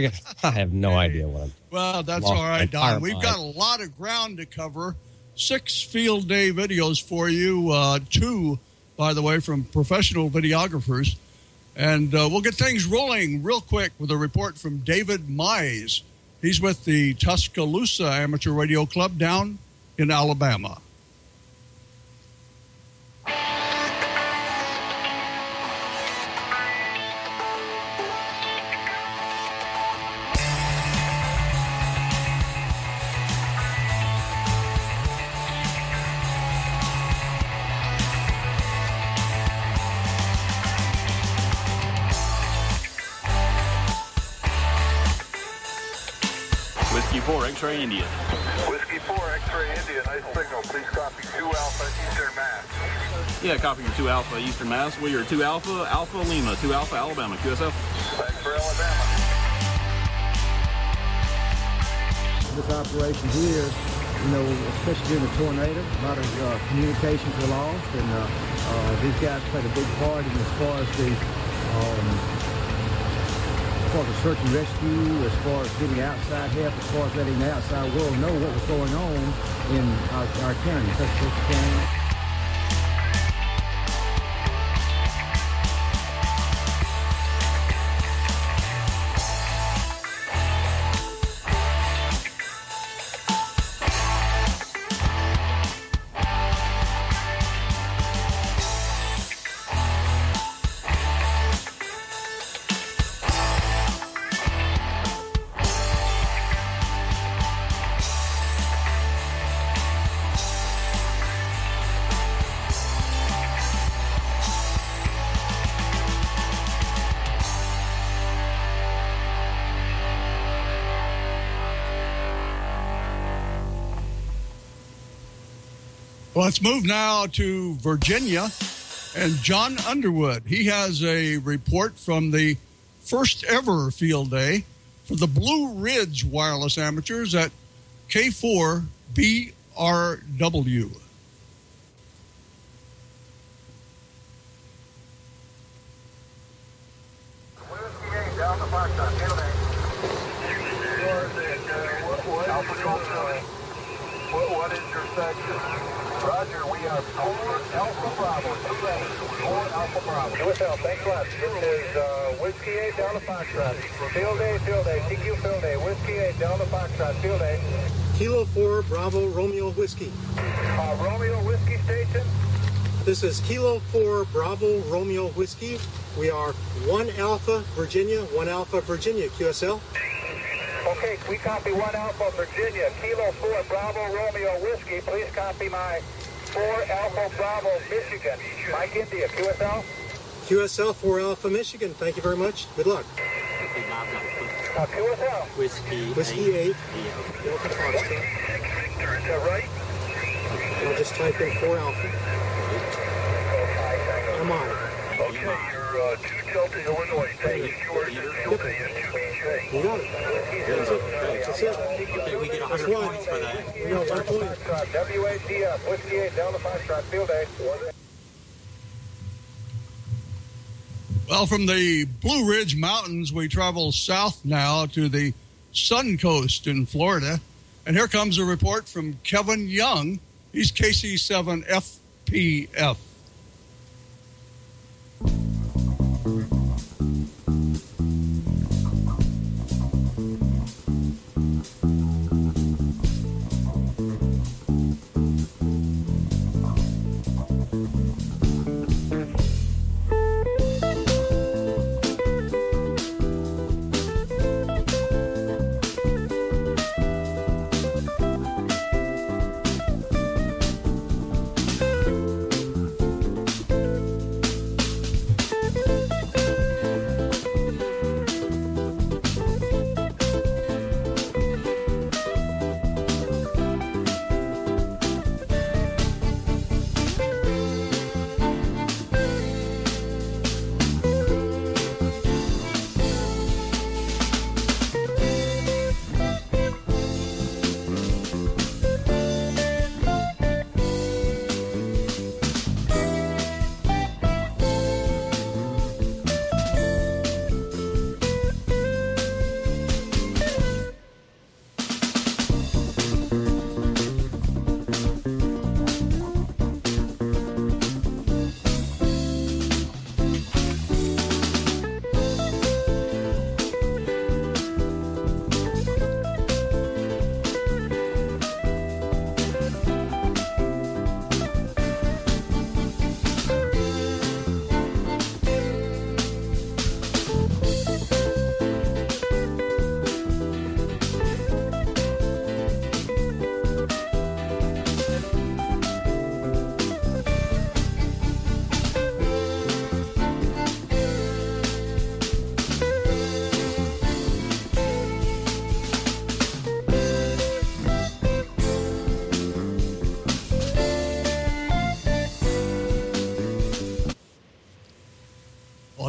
I have no idea what I'm Well, that's all right, Don. We've got a lot of ground to cover. Six field day videos for you. Uh, two, by the way, from professional videographers. And uh, we'll get things rolling real quick with a report from David Mize. He's with the Tuscaloosa Amateur Radio Club down in Alabama. four, X-ray India. Whiskey four, X-ray India, nice signal. Please copy two Alpha, Eastern Mass. Yeah, copy your two Alpha, Eastern Mass. We are two Alpha, Alpha Lima, two Alpha, Alabama, Q S F. Thanks for Alabama. This operation here, you know, especially during the tornado, a lot of uh, communications were lost, and uh, uh, these guys played a big part in as far as the um, as far as the search and rescue, as far as getting outside help, as far as letting the outside world know what was going on in our, our county, Tuscaloosa County. Let's move now to Virginia and John Underwood. He has a report from the first ever field day for the Blue Ridge Wireless Amateurs at K four B R W. What is your section? Roger, we are four Alpha Bravo. four Alpha Bravo. U S L, thanks a lot. This is uh, Whiskey eight Delta Foxtrot. Field day, field day. T Q field day. Whiskey eight Delta Foxtrot. Field day. Kilo four Bravo Romeo Whiskey. Uh, Romeo Whiskey Station. This is Kilo four Bravo Romeo Whiskey. We are one Alpha Virginia, one Alpha Virginia, Q S L. Okay, we copy one Alpha Virginia, Kilo four Bravo Romeo Whiskey. Please copy my four Alpha Bravo Michigan. Mike India, Q S L. Q S L four Alpha Michigan. Thank you very much. Good luck. Uh, Q S L. Whiskey, Whiskey eight. Delta Foxtrot. Is that right? I'll just type in four Alpha. I'm on it. Okay, you're uh, two Delta, Illinois. Thank you, George. Delta is two B J. You got it. That's it. That's it. Okay, we get one hundred points for that. We got one point. W A D F, Whiskey eight, Delta Foxtrot, field day. Well, from the Blue Ridge Mountains, we travel south now to the Sun Coast in Florida. And here comes a report from Kevin Young. He's K C seven F P F.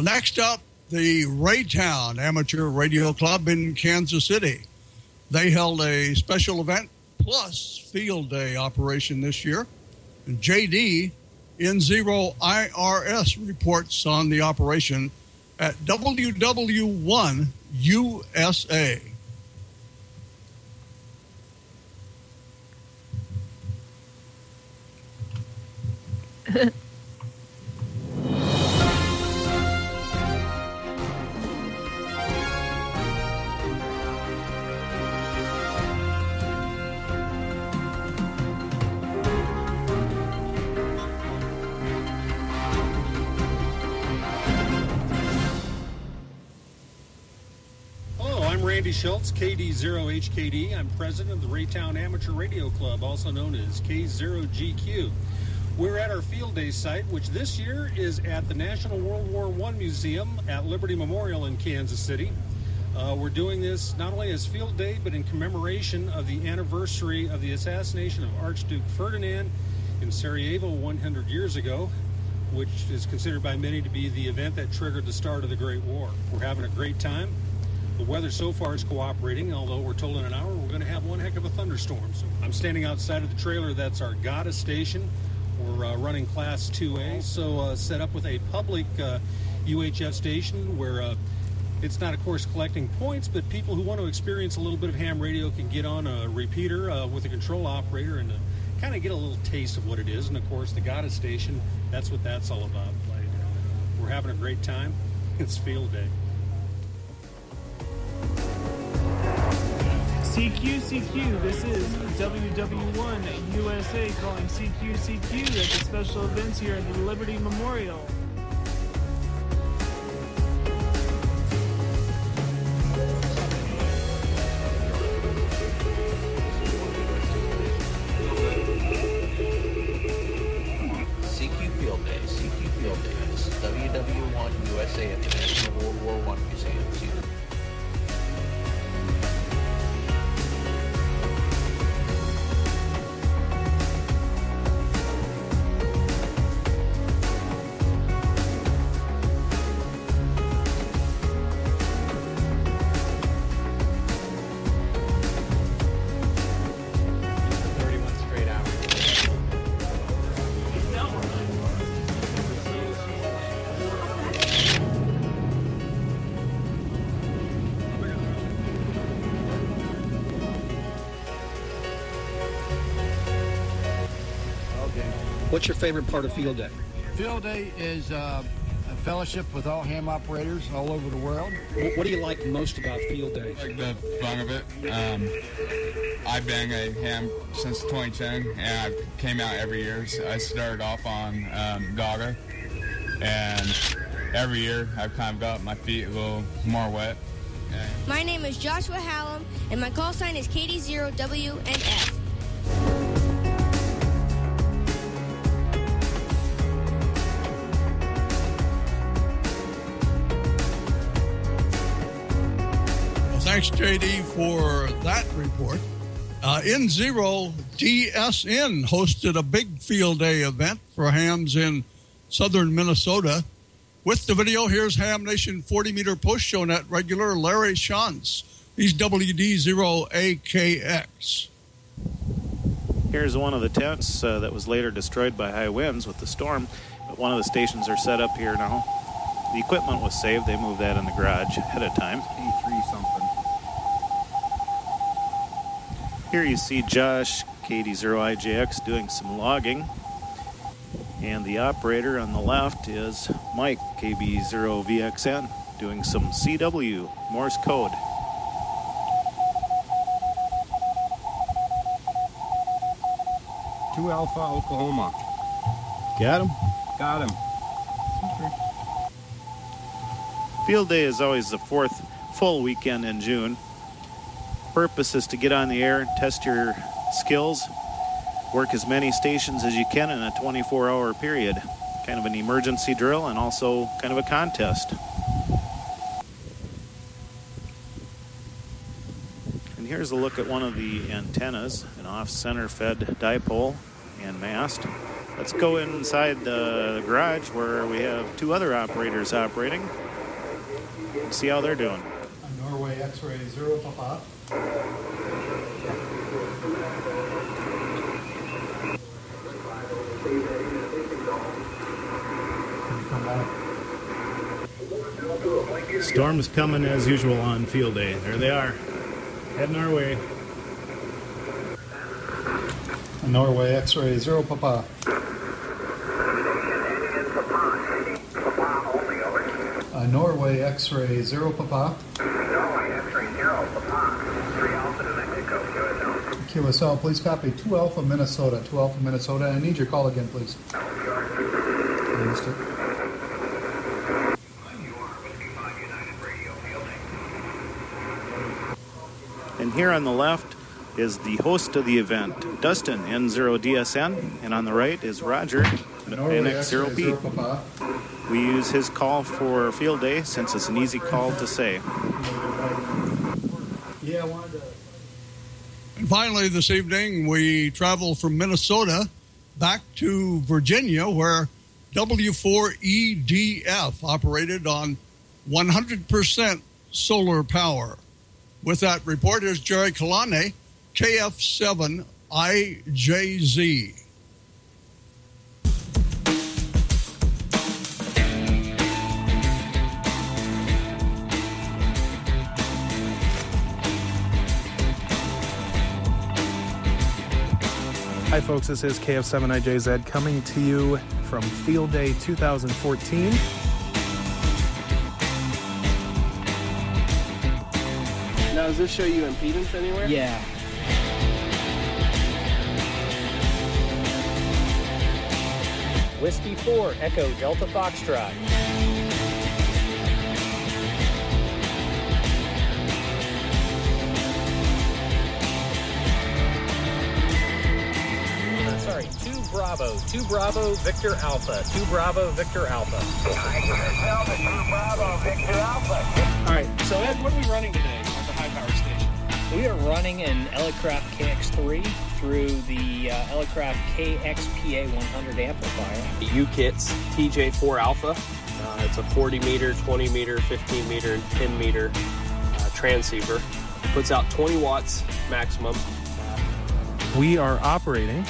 Next up, the Raytown Amateur Radio Club in Kansas City. They held a special event plus field day operation this year. And J D N zero I R S reports on the operation at W W one U S A. Randy Schultz, K D zero H K D. I'm president of the Raytown Amateur Radio Club, also known as K zero G Q. We're at our field day site, which this year is at the National World War One Museum at Liberty Memorial in Kansas City. Uh, we're doing this not only as field day, but in commemoration of the anniversary of the assassination of Archduke Ferdinand in Sarajevo one hundred years ago, which is considered by many to be the event that triggered the start of the Great War. We're having a great time. The weather so far is cooperating, although we're told in an hour we're going to have one heck of a thunderstorm. So I'm standing outside of the trailer. That's our G A T A station. We're uh, running Class two A, so uh, set up with a public uh, U H F station where uh, it's not, of course, collecting points, but people who want to experience a little bit of ham radio can get on a repeater uh, with a control operator and uh, kind of get a little taste of what it is. And, of course, the G A T A station, that's what that's all about. Like, we're having a great time. It's field day. C Q C Q, this is W W one U S A calling C Q C Q at the special events here at the Liberty Memorial. C Q Field Day, C Q Field Day, this is W W one U S A at the National World War One Museum. What's your favorite part of field day? Field day is uh, a fellowship with all ham operators all over the world. What do you like most about field day? I like the fun of it. Um, I've been a ham since twenty ten, and I came out every year. So I started off on um, G A T A, and every year I've kind of got my feet a little more wet. And my name is Joshua Hallam, and my call sign is K D zero W N F. Thanks, J D, for that report. Uh, N zero D S N hosted a big field day event for hams in southern Minnesota. With the video, here's Ham Nation forty-meter push show net regular Larry Shantz. He's W D zero A K X. Here's one of the tents uh, that was later destroyed by high winds with the storm. But one of the stations are set up here now. The equipment was saved. They moved that in the garage ahead of time. P three something. Here you see Josh, K D zero I J X, doing some logging. And the operator on the left is Mike, K B zero V X N, doing some C W, Morse code. Two Alpha, Oklahoma. Got him? Got him. Field day is always the fourth full weekend in June. Purpose is to get on the air, test your skills, work as many stations as you can in a twenty-four hour period. Kind of an emergency drill and also kind of a contest. And here's a look at one of the antennas, an off-center fed dipole and mast. Let's go inside the garage where we have two other operators operating and see how they're doing. Norway X-ray zero Papa. Storm is coming as usual on field day. There they are, heading our way. Norway X-ray zero Papa. Uh, Norway X-ray zero Papa. Norway X-ray zero Papa. Three Alpha to Mexico. Q S L. Q S L, please copy. Two Alpha Minnesota. Two Alpha Minnesota. I need your call again, please. Understood. And here on the left is the host of the event, Dustin, N zero D S N, and on the right is Roger, N X zero P. We use his call for field day since it's an easy call to say. Yeah, I wanted to... And finally, this evening, we travel from Minnesota back to Virginia, where W four E D F operated on one hundred percent solar power. With that report, here's Jerry Kalane, K F seven I J Z. Hi folks, this is K F seven I J Z coming to you from Field Day two thousand fourteen. Now, does this show you impedance anywhere? Yeah. Whiskey four, Echo Delta Foxtrot. Sorry, two Bravo, two Bravo, Victor Alpha, two Bravo, Victor Alpha. I can tell the two Bravo, Victor Alpha. All right, so Ed, what are we running today at the high power station? We are running an Elecraft K X three through the uh, Elecraft K X P A one hundred amplifier. The U-Kits T J four Alpha. Uh, it's a forty meter, twenty meter, fifteen meter, and ten meter uh, transceiver. Puts out twenty watts maximum. We are operating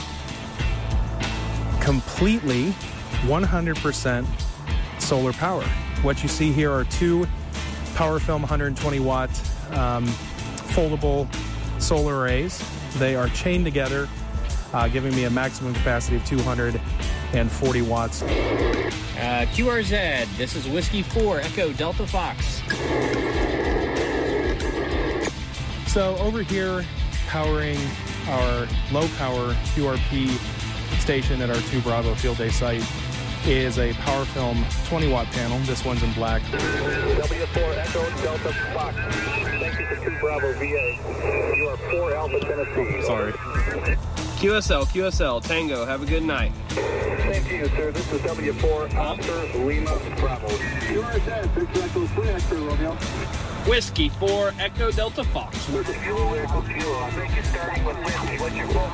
completely one hundred percent solar power. What you see here are two PowerFilm one hundred twenty watt um, foldable solar arrays. They are chained together, uh, giving me a maximum capacity of two hundred forty watts. Uh, Q R Z, this is Whiskey four, Echo Delta Fox. So over here, powering our low power Q R P station at our two Bravo Field Day site is a PowerFilm twenty watt panel. This one's in black. W four Echo Delta Fox. Thank you for two Bravo V A. You are four Alpha Tennessee. Sorry. Q S L, Q S L, Tango, have a good night. Same to you, sir. This is W four Oscar Lima Bravo. Q R Z, six Echo three X-ray Romeo. Whiskey four, Echo Delta Fox. With the fuel, vehicle fuel. I think you're starting with whiskey. What's your full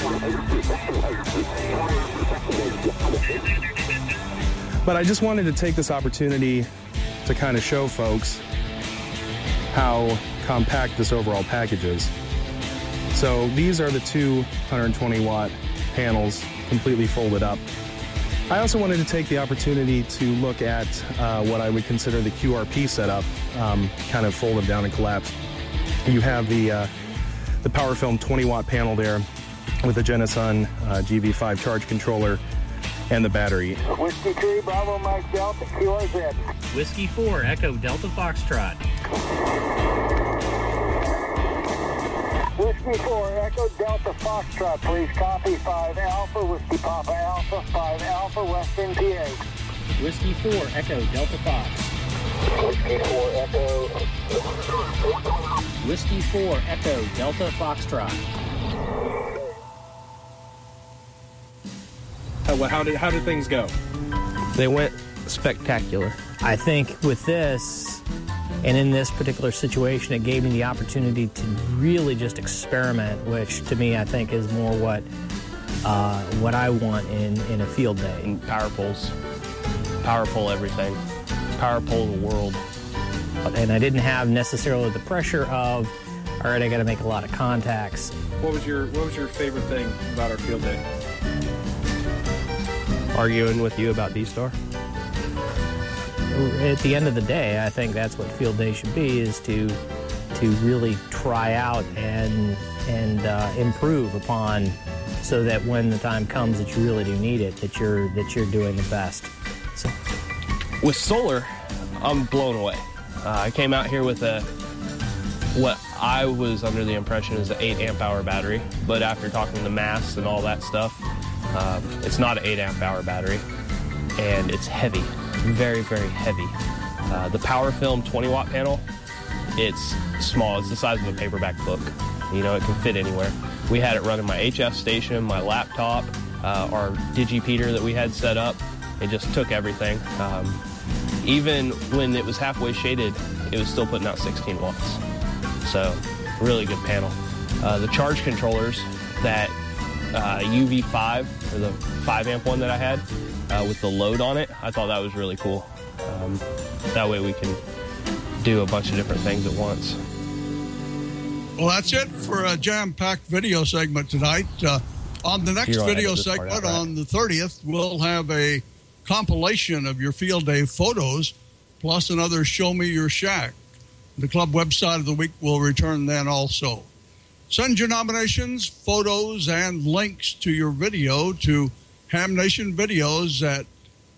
call? But I just wanted to take this opportunity to kind of show folks how compact this overall package is. So these are the two one hundred twenty watt panels completely folded up. I also wanted to take the opportunity to look at uh, what I would consider the Q R P setup, um, kind of folded down and collapsed. You have the uh, the PowerFilm twenty watt panel there with the Genasun uh, G V five charge controller and the battery. Whiskey three, Bravo Mike Delta, Q R Z. Whiskey four, Echo Delta Foxtrot. Whiskey four, Echo Delta Foxtrot, please copy. five Alpha, Whiskey Papa Alpha, five Alpha, Western P A. Whiskey four, Echo Delta Fox. Whiskey four, Echo. Whiskey four, Echo Delta Foxtrot. How, how, did, how did things go? They went spectacular. I think with this, and in this particular situation, it gave me the opportunity to really just experiment, which to me I think is more what uh, what I want in, in a field day. And power poles. Power pole everything. Power pole the world. And I didn't have necessarily the pressure of, all right, I got to make a lot of contacts. What was your What was your favorite thing about our field day? Arguing with you about D-Star. At the end of the day, I think that's what field day should be, is to to really try out and and uh, improve upon, so that when the time comes that you really do need it, that you're that you're doing the best. So, with solar, I'm blown away. Uh, I came out here with a what I was under the impression is an eight amp hour battery, but after talking to mass and all that stuff, um, it's not an eight amp hour battery, and it's heavy, very very heavy. Uh, the Power Film twenty watt panel, it's small. It's the size of a paperback book. You know, it can fit anywhere. We had it running my H F station, my laptop, uh, our digipeater that we had set up. It just took everything. Um, even when it was halfway shaded, it was still putting out sixteen watts. So, really good panel. Uh, the charge controllers, that uh, U V five, or the five amp one that I had, uh, with the load on it, I thought that was really cool. Um, that way we can do a bunch of different things at once. Well, that's it for a jam-packed video segment tonight. Uh, on the next video segment, out, right? On the thirtieth, we'll have a compilation of your field day photos, plus another Show Me Your Shack. The club website of the week will return then also. Send your nominations, photos, and links to your video to Ham Nation Videos at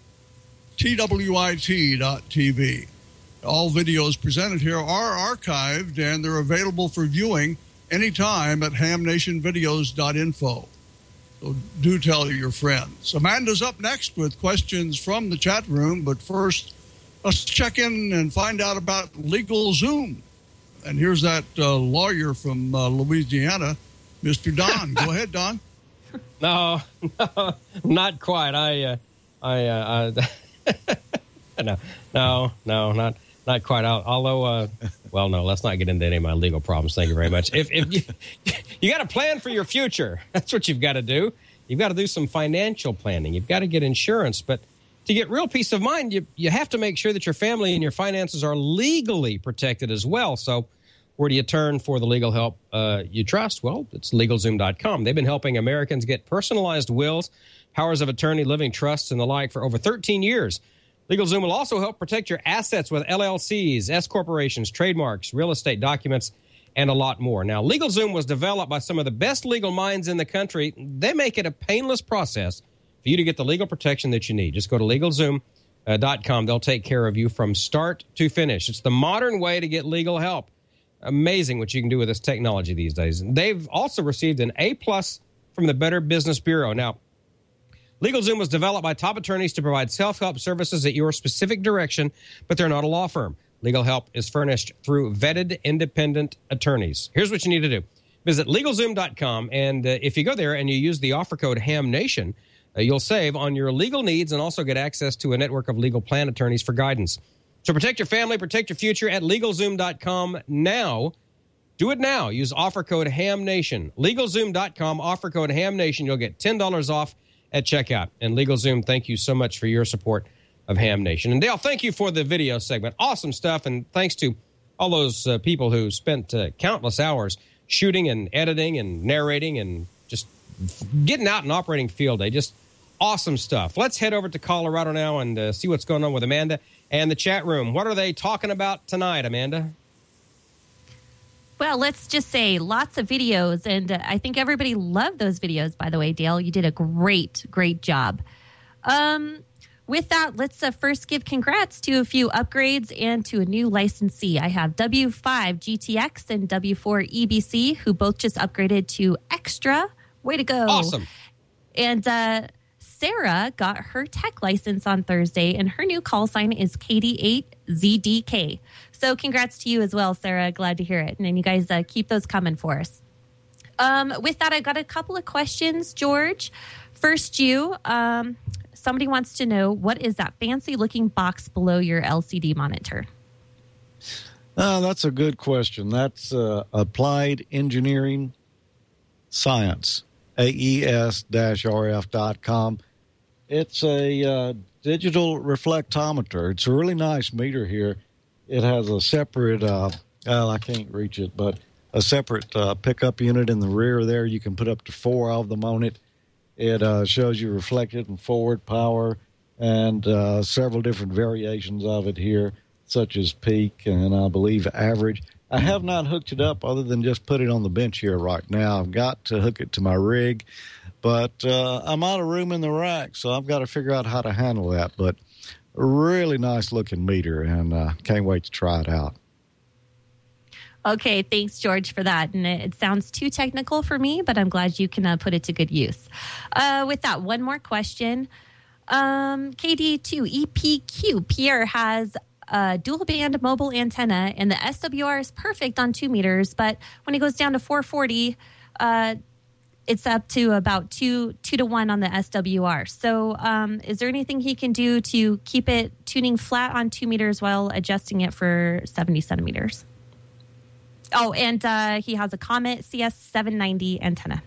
T W I T dot T V. All videos presented here are archived, and they're available for viewing anytime at ham nation videos dot info. So do tell your friends. Amanda's up next with questions from the chat room, but first, let's check in and find out about LegalZoom. And here's that uh, lawyer from uh, Louisiana, Mister Don. Go ahead, Don. No, no, not quite. I, uh, I, uh, I no, no, no, not, not quite. Although, uh, well, no, let's not get into any of my legal problems. Thank you very much. If, if you, you got to plan for your future, that's what you've got to do. You've got to do some financial planning. You've got to get insurance, but to get real peace of mind, you, you have to make sure that your family and your finances are legally protected as well. So where do you turn for the legal help uh, you trust? Well, it's legal zoom dot com. They've been helping Americans get personalized wills, powers of attorney, living trusts, and the like for over thirteen years. LegalZoom will also help protect your assets with L L Cs, S corporations, trademarks, real estate documents, and a lot more. Now, LegalZoom was developed by some of the best legal minds in the country. They make it a painless process for you to get the legal protection that you need. Just go to legal zoom dot com. They'll take care of you from start to finish. It's the modern way to get legal help. Amazing what you can do with this technology these days. They've also received an A plus from the Better Business Bureau. Now, LegalZoom was developed by top attorneys to provide self-help services at your specific direction, but they're not a law firm. Legal help is furnished through vetted independent attorneys. Here's what you need to do. Visit legal zoom dot com, and uh, if you go there and you use the offer code HAMNation, uh, you'll save on your legal needs and also get access to a network of legal plan attorneys for guidance. So protect your family, protect your future at legal zoom dot com now. Do it now. Use offer code HAMNation. legal zoom dot com, offer code HAMNation. You'll get ten dollars off at checkout. And LegalZoom, thank you so much for your support of Ham Nation. And Dale, thank you for the video segment. Awesome stuff. And thanks to all those uh, people who spent uh, countless hours shooting and editing and narrating and just getting out and operating field day. Just awesome stuff. Let's head over to Colorado now and uh, see what's going on with Amanda and the chat room. What are they talking about tonight, Amanda? Well, let's just say lots of videos, and uh, I think everybody loved those videos, by the way, Dale. You did a great, great job. Um, with that, let's uh, first give congrats to a few upgrades and to a new licensee. I have W five G T X and W four E B C, who both just upgraded to Extra. Way to go. Awesome. And uh, Sarah got her tech license on Thursday, and her new call sign is K D eight Z D K. So congrats to you as well, Sarah. Glad to hear it. And then you guys uh, keep those coming for us. Um, with that, I got a couple of questions, George. First, you, um, somebody wants to know, what is that fancy-looking box below your L C D monitor? Uh, that's a good question. That's uh, applied engineering science. A E S R F dot com. It's a uh, digital reflectometer. It's a really nice meter here. It has a separate, uh, well, I can't reach it, but a separate uh, pickup unit in the rear there. You can put up to four of them on it. It uh, shows you reflected and forward power and uh, several different variations of it here, such as peak and I believe average. I have not hooked it up other than just put it on the bench here right now. I've got to hook it to my rig, but uh, I'm out of room in the rack, so I've got to figure out how to handle that. But a really nice-looking meter, and uh, can't wait to try it out. Okay, thanks, George, for that. And it, it sounds too technical for me, but I'm glad you can uh, put it to good use. Uh, with that, one more question. Um, K D two E P Q, Pierre has a dual band mobile antenna, and the S W R is perfect on two meters, but when it goes down to four forty, uh, it's up to about two two to one on the S W R. So um, is there anything he can do to keep it tuning flat on two meters while adjusting it for seventy centimeters? Oh, and uh, he has a Comet C S seven ninety antenna.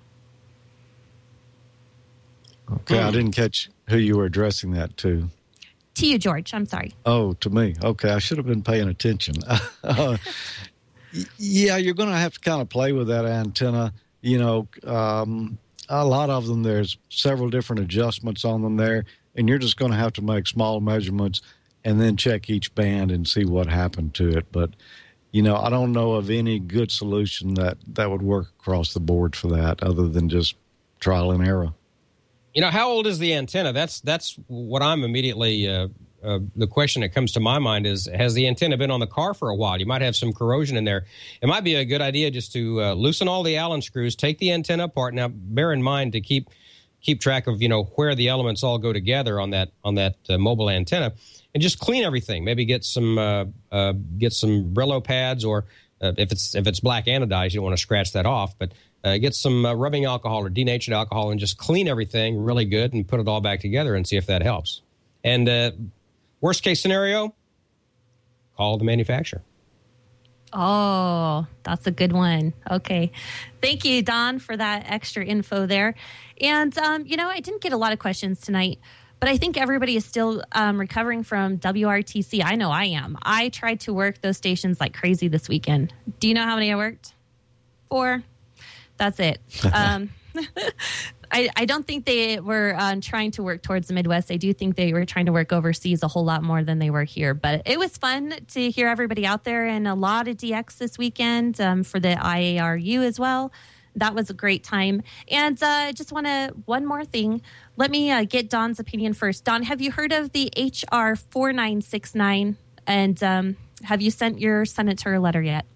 Okay, I didn't catch who you were addressing that to. To you, George. I'm sorry. Oh, to me. Okay, I should have been paying attention. uh, yeah, you're going to have to kind of play with that antenna. You know, um, a lot of them, there's several different adjustments on them there, and you're just going to have to make small measurements and then check each band and see what happened to it. But, you know, I don't know of any good solution that, that would work across the board for that other than just trial and error. You know, how old is the antenna? That's that's what I'm immediately, uh, uh, the question that comes to my mind is, has the antenna been on the car for a while? You might have some corrosion in there. It might be a good idea just to uh, loosen all the Allen screws, take the antenna apart. Now, bear in mind to keep keep track of, you know, where the elements all go together on that on that uh, mobile antenna, and just clean everything. Maybe get some uh, uh, get some Brillo pads, or uh, if it's if it's black anodized, you don't want to scratch that off, but Uh, get some uh, rubbing alcohol or denatured alcohol and just clean everything really good and put it all back together and see if that helps. And uh, worst case scenario, call the manufacturer. Oh, that's a good one. Okay. Thank you, Don, for that extra info there. And, um, you know, I didn't get a lot of questions tonight, but I think everybody is still um, recovering from W R T C. I know I am. I tried to work those stations like crazy this weekend. Do you know how many I worked? Four. That's it. Um, I, I don't think they were um, trying to work towards the Midwest. I do think they were trying to work overseas a whole lot more than they were here. But it was fun to hear everybody out there, and a lot of D X this weekend um, for the I A R U as well. That was a great time. And I uh, just want to, one more thing. Let me uh, get Don's opinion first. Don, have you heard of the H R four nine six nine? And um, have you sent your senator a letter yet?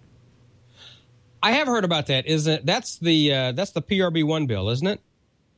I have heard about that. Isn't that's the uh, that's the P R B one bill, isn't it?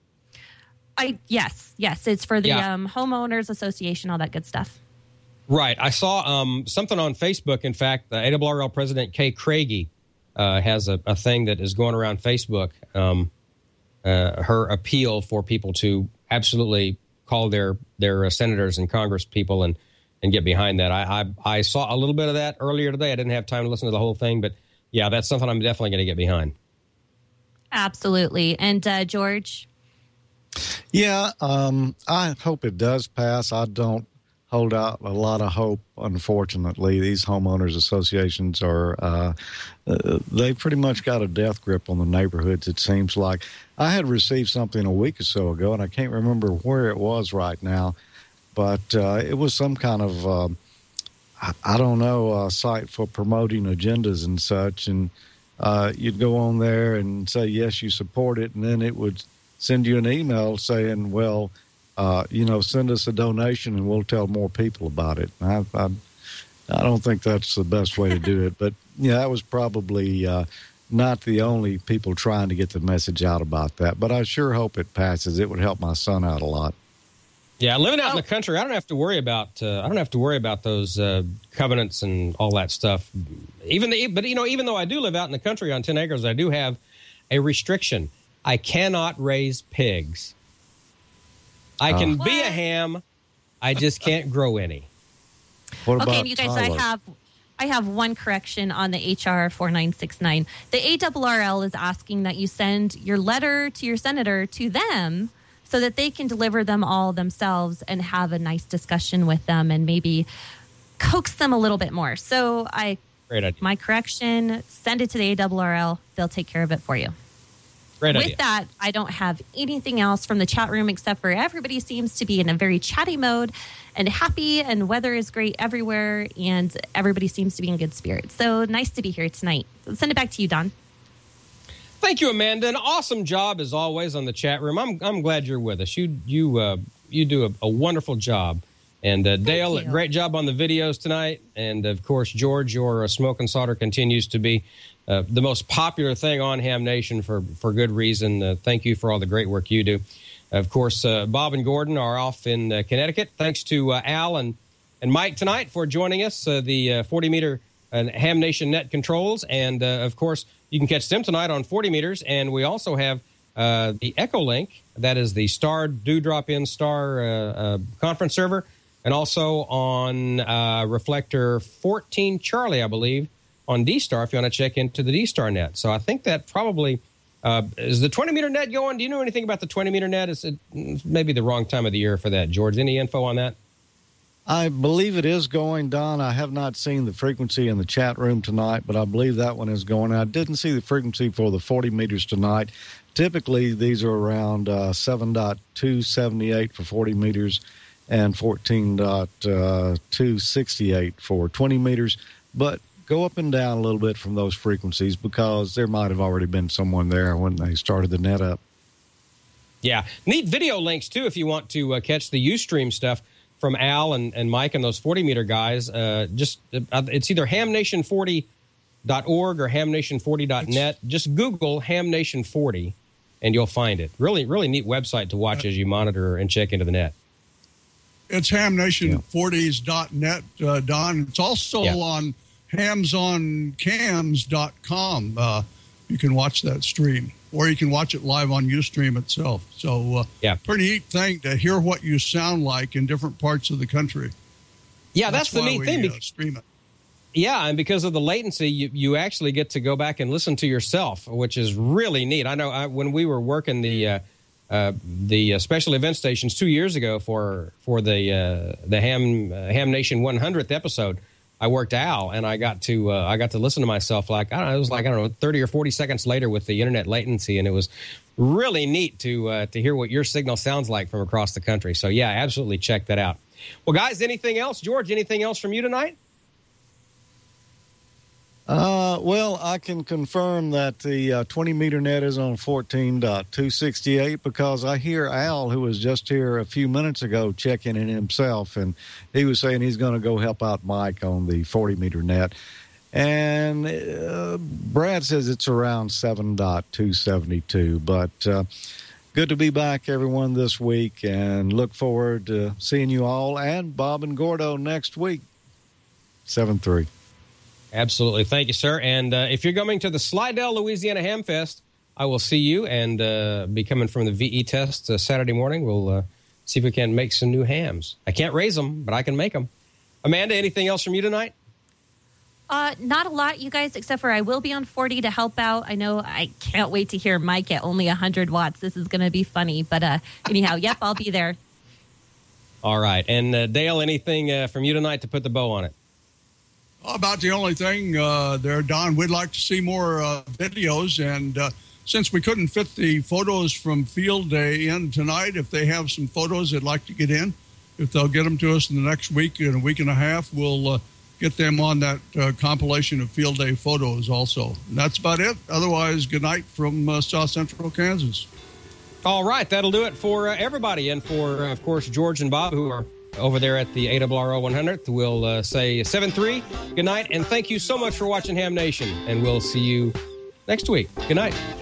I yes, yes. It's for the Yeah. um, homeowners association, all that good stuff. Right. I saw um, something on Facebook. In fact, the A W R L president Kay Craigie uh, has a, a thing that is going around Facebook. Um, uh, her appeal for people to absolutely call their their uh, senators and Congress people and and get behind that. I, I I saw a little bit of that earlier today. I didn't have time to listen to the whole thing, but. Yeah, that's something I'm definitely going to get behind. Absolutely. And uh, George? Yeah, um, I hope it does pass. I don't hold out a lot of hope, unfortunately. These homeowners associations are, uh, uh, they pretty much got a death grip on the neighborhoods, it seems like. I had received something a week or so ago, and I can't remember where it was right now, but uh, it was some kind of... Uh, I don't know, a site for promoting agendas and such. And uh, you'd go on there and say, yes, you support it. And then it would send you an email saying, well, uh, you know, send us a donation and we'll tell more people about it. I, I, I don't think that's the best way to do it. But, yeah, that was probably uh, not the only people trying to get the message out about that. But I sure hope it passes. It would help my son out a lot. Yeah, living out in the country, I don't have to worry about. Uh, I don't have to worry about those uh, covenants and all that stuff. Even the, but you know, even though I do live out in the country on ten acres, I do have a restriction. I cannot raise pigs. I can Uh. be a ham. I just can't grow any. What Okay, about and you guys, Tyler? I have I have one correction on the H R four nine six nine. The A R R L is asking that you send your letter to your senator to them so that they can deliver them all themselves and have a nice discussion with them and maybe coax them a little bit more. So I, Great idea. My correction, send it to the A R R L. They'll take care of it for you. Great With idea. that, I don't have anything else from the chat room except for everybody seems to be in a very chatty mode and happy, and weather is great everywhere, and everybody seems to be in good spirits. So nice to be here tonight. Let's send it back to you, Don. Thank you, Amanda. An awesome job as always on the chat room. I'm I'm glad you're with us. You you uh, you do a, a wonderful job. And uh, Dale, you. great job on the videos tonight. And of course, George, your uh, Smoke and Solder continues to be uh, the most popular thing on Ham Nation for for good reason. Uh, thank you for all the great work you do. Of course, uh, Bob and Gordon are off in uh, Connecticut. Thanks to uh, Al and, and Mike tonight for joining us, uh, the uh, forty meter uh, Ham Nation Net Controls. And, uh, of course, you can catch them tonight on forty meters. And we also have uh, the Echolink. That is the Star Dewdrop In Star uh, uh, conference server. And also on uh, Reflector fourteen Charlie, I believe, on D-Star, if you want to check into the D-Star net. So I think that probably... Uh, is the twenty meter net going? Do you know anything about the twenty meter net? Is it maybe the wrong time of the year for that, George? Any info on that? I believe it is going, Don. I have not seen the frequency in the chat room tonight, but I believe that one is going. I didn't see the frequency for the forty meters tonight. Typically, these are around uh, seven point two seven eight for forty meters and fourteen point two six eight for twenty meters, but go up and down a little bit from those frequencies because there might have already been someone there when they started the net up. Yeah. Neat video links, too, if you want to uh, catch the Ustream stuff from Al and, and Mike and those forty meter guys. Uh, just uh, it's either ham nation forty dot org or ham nation forty dot net. Just Google Ham Nation forty, and you'll find it. Really, really neat website to watch as you monitor and check into the net. It's ham nation forties dot net, uh, Don. It's also Yeah. on hams on cams dot com. Uh, you can watch that stream, or you can watch it live on Ustream itself. So, uh, yeah, pretty neat thing to hear what you sound like in different parts of the country. Yeah, that's, that's the neat we, thing. Uh, stream it. Yeah, and because of the latency, you, you actually get to go back and listen to yourself, which is really neat. I know I, when we were working the uh, uh, the uh, special event stations two years ago for for the uh, the Ham uh, Ham Nation one hundredth episode, I worked Al, and I got to uh, I got to listen to myself like I don't know, it was like I don't know thirty or forty seconds later with the internet latency, and it was really neat to uh, to hear what your signal sounds like from across the country. So yeah, absolutely check that out. Well, guys, anything else, George? Anything else from you tonight? Uh, well, I can confirm that the uh, twenty meter net is on fourteen point two six eight because I hear Al, who was just here a few minutes ago, checking in himself, and he was saying he's going to go help out Mike on the forty meter net. And uh, Brad says it's around seven point two seven two, but uh, good to be back, everyone, this week, and look forward to seeing you all and Bob and Gordo next week, seven three. Absolutely. Thank you, sir. And uh, if you're coming to the Slidell, Louisiana Ham Fest, I will see you and uh, be coming from the V E test uh, Saturday morning. We'll uh, see if we can make some new hams. I can't raise them, but I can make them. Amanda, anything else from you tonight? Uh, not a lot, you guys, except for I will be on forty to help out. I know I can't wait to hear Mike at only one hundred watts. This is going to be funny. But uh, anyhow, yep, I'll be there. All right. And uh, Dale, anything uh, from you tonight to put the bow on it? About the only thing uh, there, Don, we'd like to see more uh, videos. And uh, since we couldn't fit the photos from Field Day in tonight, if they have some photos they'd like to get in, if they'll get them to us in the next week, in a week and a half, we'll uh, get them on that uh, compilation of Field Day photos also. And that's about it. Otherwise, good night from uh, South Central Kansas. All right. That'll do it for uh, everybody. And for, uh, of course, George and Bob, who are over there at the A R R L one hundredth, we'll uh, say seven three. Good night, and thank you so much for watching Ham Nation, and we'll see you next week. Good night.